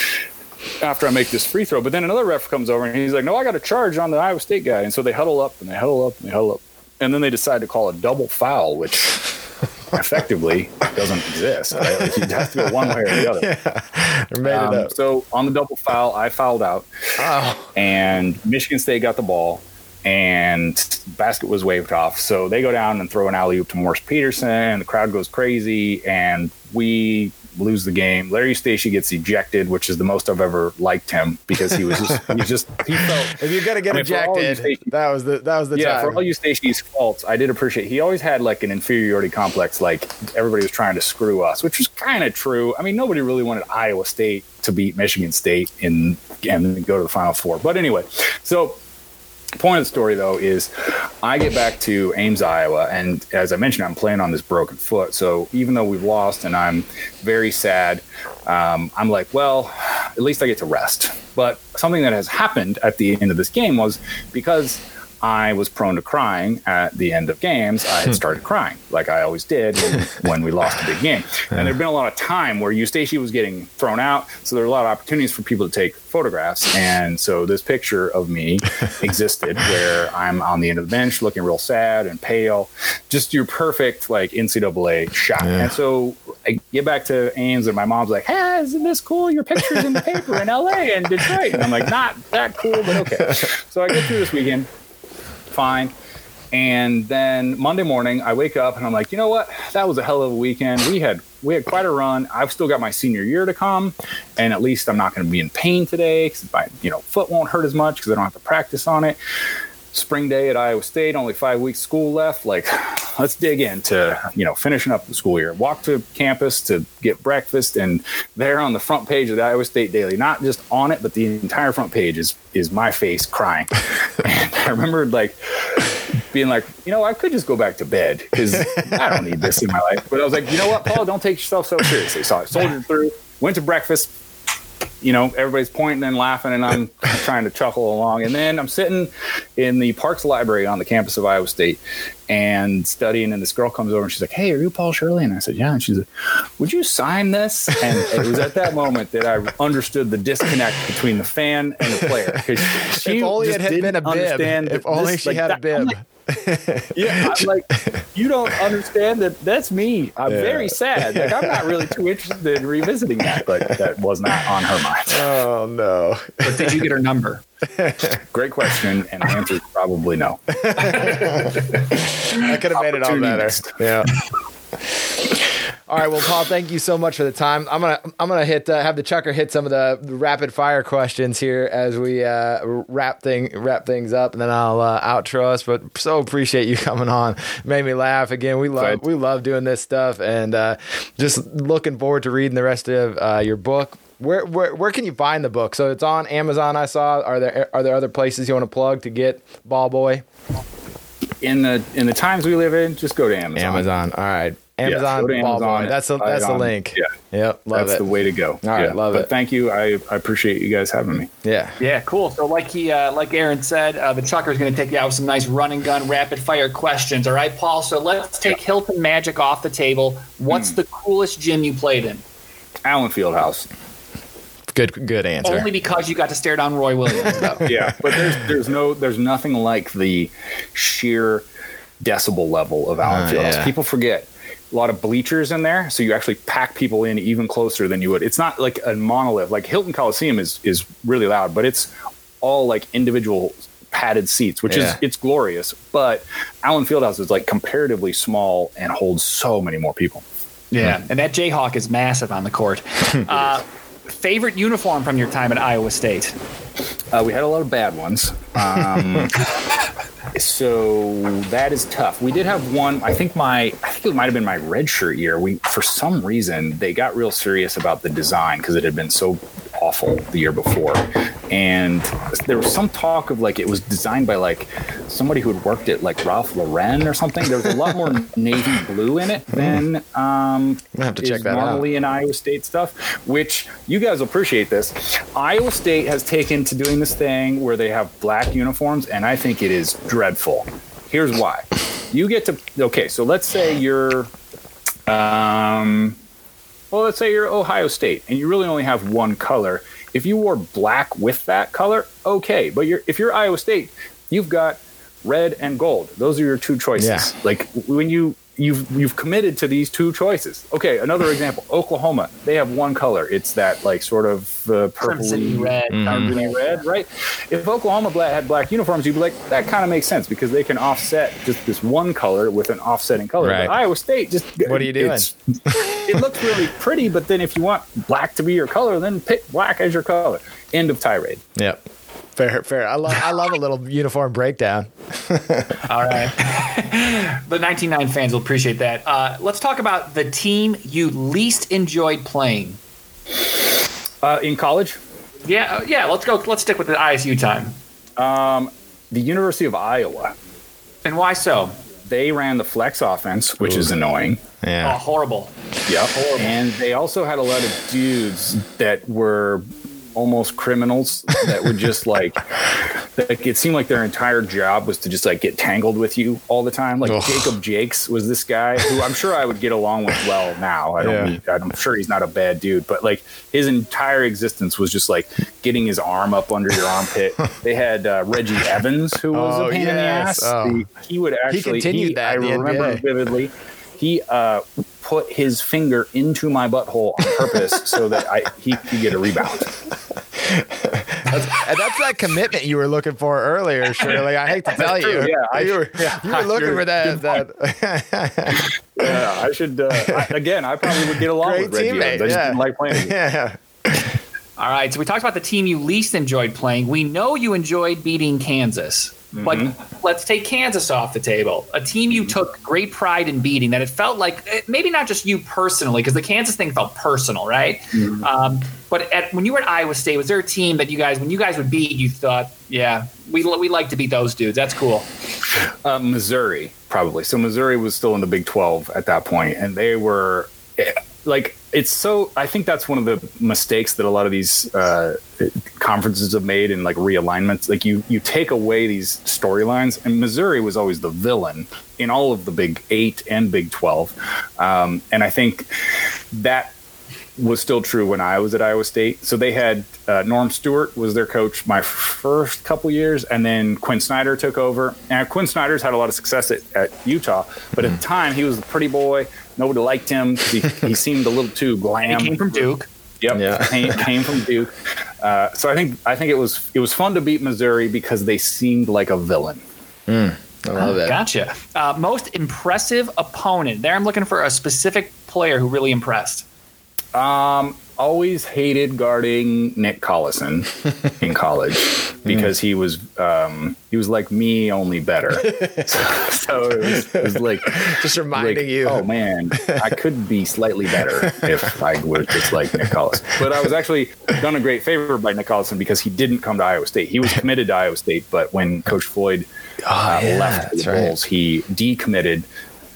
after I make this free throw. But then another ref comes over, and he's like, no, I got a charge on the Iowa State guy. And so they huddle up, and they huddle up, and they huddle up, and then they decide to call a double foul, which effectively doesn't exist. Right? Like you have to go one way or the other. Yeah, made um, it up. So on the double foul, I fouled out, oh. and Michigan State got the ball, and basket was waved off. So they go down and throw an alley-oop to Morris Peterson, and the crowd goes crazy, and we lose the game. Larry Eustachy gets ejected, which is the most I've ever liked him, because he was just he just he felt if you're gonna get I mean, ejected, that was the that was the yeah time. For all Eustachy's faults, I did appreciate he always had like an inferiority complex, like everybody was trying to screw us, which was kind of true. I mean, nobody really wanted Iowa State to beat Michigan State in and go to the Final Four. But anyway, so point of the story, though, is I get back to Ames, Iowa, and as I mentioned, I'm playing on this broken foot. So even though we've lost and I'm very sad, um, I'm like, well, at least I get to rest. But something that has happened at the end of this game was because I was prone to crying at the end of games, I had started crying like I always did when, when we lost a big game. And there'd been a lot of time where Eustachy was getting thrown out, so there were a lot of opportunities for people to take photographs. And so this picture of me existed where I'm on the end of the bench looking real sad and pale, just your perfect like N C double A shot. Yeah. And so I get back to Ames, and my mom's like, hey, isn't this cool? Your picture's in the paper in L A and Detroit. And I'm like, not that cool, but okay. So I get through this weekend. Fine. And then Monday morning I wake up and I'm like, you know what? That was a hell of a weekend. We had we had quite a run. I've still got my senior year to come, and at least I'm not going to be in pain today because my you know foot won't hurt as much because I don't have to practice on it. Spring day at Iowa State, only five weeks school left. Like, let's dig into, you know, finishing up the school year. Walk to campus to get breakfast, and there on the front page of the Iowa State Daily, not just on it, but the entire front page is is my face crying. And I remember like being like, you know, I could just go back to bed because I don't need this in my life. But I was like, you know what, Paul, don't take yourself so seriously. So I soldiered through, went to breakfast. You know, everybody's pointing and laughing, and I'm trying to chuckle along. And then I'm sitting in the Parks Library on the campus of Iowa State and studying, and this girl comes over and she's like, hey, are you Paul Shirley? And I said, yeah. And she's like, would you sign this? And it was at that moment that I understood the disconnect between the fan and the player. Because she if only just it had didn't been a bib. understand If only this, she like, had that, a bib. Yeah, I'm like, you don't understand that that's me. I'm yeah. very sad. Like, I'm not really too interested in revisiting that, but that was not on her mind. Oh, no. But did you get her number? Great question, and the answer is probably no. I could have made it all better. Yeah. All right, well, Paul, thank you so much for the time. I'm gonna I'm gonna hit uh, have the Chucker hit some of the rapid fire questions here as we uh, wrap thing wrap things up, and then I'll uh, outro us. But so appreciate you coming on. Made me laugh again. We love Good. we love doing this stuff, and uh, just looking forward to reading the rest of uh, your book. Where, where where can you find the book? So it's on Amazon, I saw. Are there are there other places you want to plug to get Ball Boy? In the in the times we live in, just go to Amazon. Amazon. All right. Amazon go to ball Amazon, boy. That's a, buy it that's the on- link. Yeah. Yep. Love That's it. the way to go. All right, yeah. love but it. Thank you. I, I appreciate you guys having me. Yeah. Yeah, cool. So like he, uh, like Aaron said, uh, the Chucker is going to take you out with some nice run and gun rapid fire questions. All right, Paul. So let's take Hilton Magic off the table. What's Hmm. the coolest gym you played in? Allen Fieldhouse. Good good answer. Only because you got to stare down Roy Williams. Though. Yeah, but there's there's no there's nothing like the sheer decibel level of Allen Uh, Fieldhouse. yeah. People forget a lot of bleachers in there, so you actually pack people in even closer than you would. It's not like a monolith. Like Hilton Coliseum is is really loud, but it's all like individual padded seats, which Yeah. is it's glorious. But Allen Fieldhouse is like comparatively small and holds so many more people. Yeah, and that Jayhawk is massive on the court. Uh, favorite uniform from your time at Iowa State? Uh, we had a lot of bad ones. Um, so that is tough. We did have one. I think my, I think it might have been my redshirt year. We, for some reason, they got real serious about the design because it had been so awful the year before, and there was some talk of like it was designed by like somebody who had worked at like Ralph Lauren or something. There was a lot more navy blue in it than um, I'll have to is check that out. normally in Iowa State stuff, which you guys will appreciate this. Iowa State has taken to doing this thing where they have black uniforms, and I think it is dreadful. Here's why. You get to, okay, so let's say you're, um, well, let's say you're Ohio State, and you really only have one color. If you wore black with that color, okay. But you're, if you're Iowa State, you've got red and gold. Those are your two choices. Yeah. Like when you, You've you've committed to these two choices. Okay, another example. Oklahoma, they have one color. It's that like sort of uh, purpley Crimson red. crimson red, right? If Oklahoma black had black uniforms, you'd be like, that kind of makes sense because they can offset just this one color with an offsetting color. Right. But Iowa State, just What are you doing? it's- it looks really pretty, but then if you want black to be your color, then pick black as your color. End of tirade. Yep. Fair, fair. I love, I love a little uniform breakdown. All right. The nineteen nine fans will appreciate that. Uh, let's talk about the team you least enjoyed playing. Uh, in college, Yeah, uh, yeah. Let's go. Let's stick with the I S U time. the University of Iowa, And why so? they ran the flex offense, which is annoying. Oh, Yeah. horrible. Yep. And they also had a lot of dudes that were almost criminals that would just like, like it seemed like their entire job was to just like get tangled with you all the time. Like Ugh. Jacob Jakes was this guy who I'm sure I would get along with well now. I don't Yeah. mean, I'm sure he's not a bad dude, but like his entire existence was just like getting his arm up under your armpit. They had uh, Reggie Evans, who was Oh, a pain in the yes. ass. Oh. He, he would actually, continued that I in the remember N B A. vividly. He uh, put his finger into my butthole on purpose so that I he could get a rebound. And that's that commitment you were looking for earlier, Shirley. I hate to tell you. true, yeah. I- you were, yeah, you were looking you're- for that. good that Yeah, I should. Uh, I, again, I probably would get along Great with Reggie teammate, Evans. I just yeah. didn't like playing. Against him. yeah. All right. So we talked about the team you least enjoyed playing. We know you enjoyed beating Kansas. But let's take Kansas off the table. A team you took great pride in beating that it felt like, eh, maybe not just you personally, because the Kansas thing felt personal, right? Um, but at, when you were at Iowa State, was there a team that you guys, when you guys would beat, you thought, yeah, we we like to beat those dudes. That's cool. Uh, Missouri, probably. So Missouri was still in the Big twelve at that point, and they were eh, like, it's so. I think that's one of the mistakes that a lot of these uh, conferences have made in like realignments. Like you, you take away these storylines, and Missouri was always the villain in all of the Big Eight and Big twelve, um, and I think that was still true when I was at Iowa State. So they had uh, Norm Stewart was their coach my first couple years, and then Quinn Snyder took over. And Quinn Snyder's had a lot of success at, at Utah, but at the time he was a pretty boy. Nobody liked him. He, he seemed a little too glam. He came from Duke. Yep, Yeah. came, came from Duke. Uh, so I think I think it was it was fun to beat Missouri because they seemed like a villain. I love it. Gotcha. Uh, most impressive opponent. There I'm looking for a specific player who really impressed. Um, always hated guarding Nick Collison in college because he was um, he was like me, only better. so so it, was, it was like Just reminding like, you. oh man, I could be slightly better if I were just like Nick Collison. But I was actually done a great favor by Nick Collison because he didn't come to Iowa State. He was committed to Iowa State, but when Coach Floyd uh, yeah, left that's the right. Bulls, he decommitted.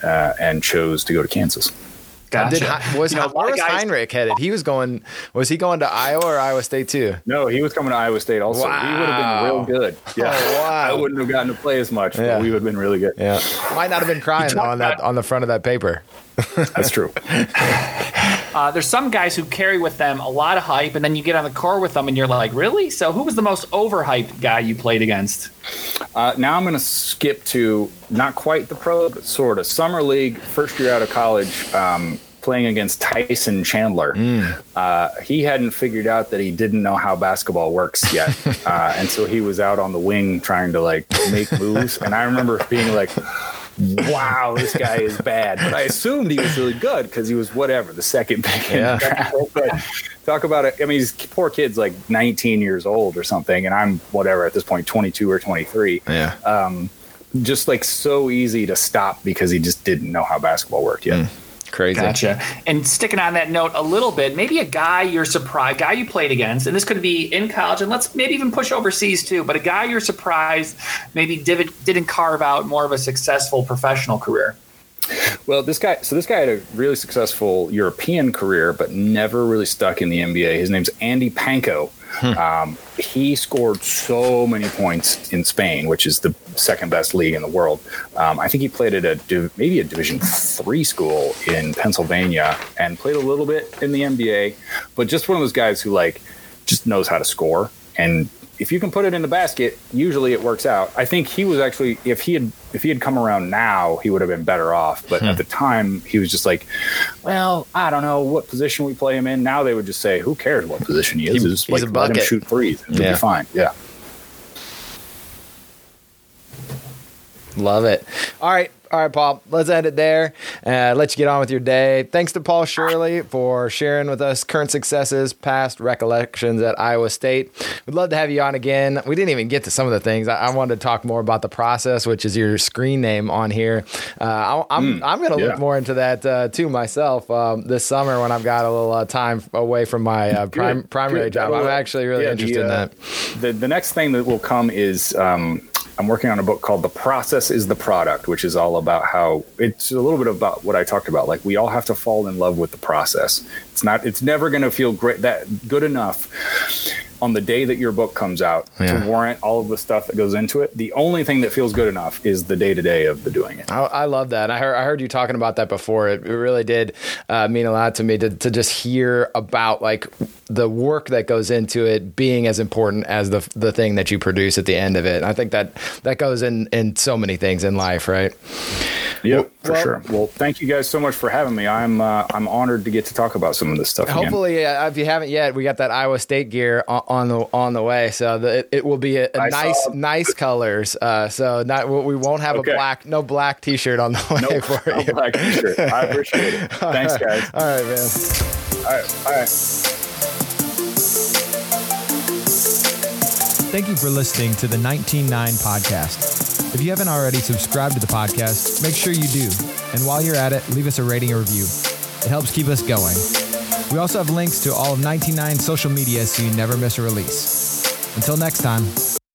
uh, and chose to go to Kansas. Gotcha. Did, was You know, a lot where of was guys- Heinrich headed? He was going. Was he going to Iowa or Iowa State too? No, he was coming to Iowa State also. Wow. We would have been real good. Yeah. Oh, wow. I wouldn't have gotten to play as much, Yeah. but we would have been really good. Yeah, might not have been crying though, on that on the front of that paper. That's true. Uh, there's some guys who carry with them a lot of hype, and then you get on the court with them, and you're like, really? So who was the most overhyped guy you played against? Uh, now I'm going to skip to not quite the pro, but sort of summer league, first year out of college, um, playing against Tyson Chandler. Mm. Uh, he hadn't figured out that he didn't know how basketball works yet. uh, and so he was out on the wing trying to like make moves. And I remember being like, wow, this guy is bad. But I assumed he was really good because he was whatever, the second pick in the draft. But talk about it. I mean, this poor kid's like nineteen years old or something. And I'm whatever at this point, twenty-two or twenty-three. Yeah. Um, just like so easy to stop because he just didn't know how basketball worked yet. Mm. Crazy. Gotcha. And sticking on that note a little bit, maybe a guy you're surprised, guy you played against, and this could be in college, and let's maybe even push overseas too, but a guy you're surprised maybe div- didn't carve out more of a successful professional career. Well, this guy, so this guy had a really successful European career, but never really stuck in the N B A. His name's Andy Panko. Hmm. Um, he scored so many points in Spain, which is the second best league in the world. Um, I think he played at a div- maybe a Division three school in Pennsylvania and played a little bit in the N B A, but just one of those guys who like just knows how to score. And if you can put it in the basket, usually it works out. I think he was actually, if he had if he had come around now, he would have been better off. But hmm. at the time, he was just like, well, I don't know what position we play him in. Now they would just say, who cares what position he is? He, just he's like, a bucket. Let him shoot threes. It'll yeah. be fine. Yeah. Love it. All right. All right, Paul, let's end it there and uh, let you get on with your day. Thanks to Paul Shirley for sharing with us current successes, past recollections at Iowa State. We'd love to have you on again. We didn't even get to some of the things. I, I wanted to talk more about the process, which is your screen name on here. Uh, I, I'm, mm, I'm going to yeah. look more into that uh, too myself um, this summer when I've got a little uh, time away from my uh, prim- primary Good. job. I'm actually really yeah, interested the, uh, in that. The, the next thing that will come is um, I'm working on a book called The Process is the Product, which is all about how it's a little bit about what I talked about. Like we all have to fall in love with the process. It's not, it's never going to feel great, that good enough on the day that your book comes out yeah. to warrant all of the stuff that goes into it. The only thing that feels good enough is the day to day of the doing it. I, I love that. I heard, I heard you talking about that before. It, it really did uh, mean a lot to me to, to just hear about like the work that goes into it being as important as the the thing that you produce at the end of it. And I think that that goes in, in so many things in life, right? Yep, well, for well, sure. Well, thank you guys so much for having me. I'm uh, I'm honored to get to talk about some of this stuff. Hopefully, uh, if you haven't yet, we got that Iowa State gear on, on the on the way, so the, it, it will be a, a nice saw. nice colors. Uh, so not we won't have okay. a black no black T-shirt on the way nope, for no you. Black T-shirt. I appreciate it. Thanks, right. guys. All right, man. All right, all right. Thank you for listening to the nineteen nine podcast. If you haven't already subscribed to the podcast, make sure you do. And while you're at it, leave us a rating or review. It helps keep us going. We also have links to all of nineteen nine's social media so you never miss a release. Until next time.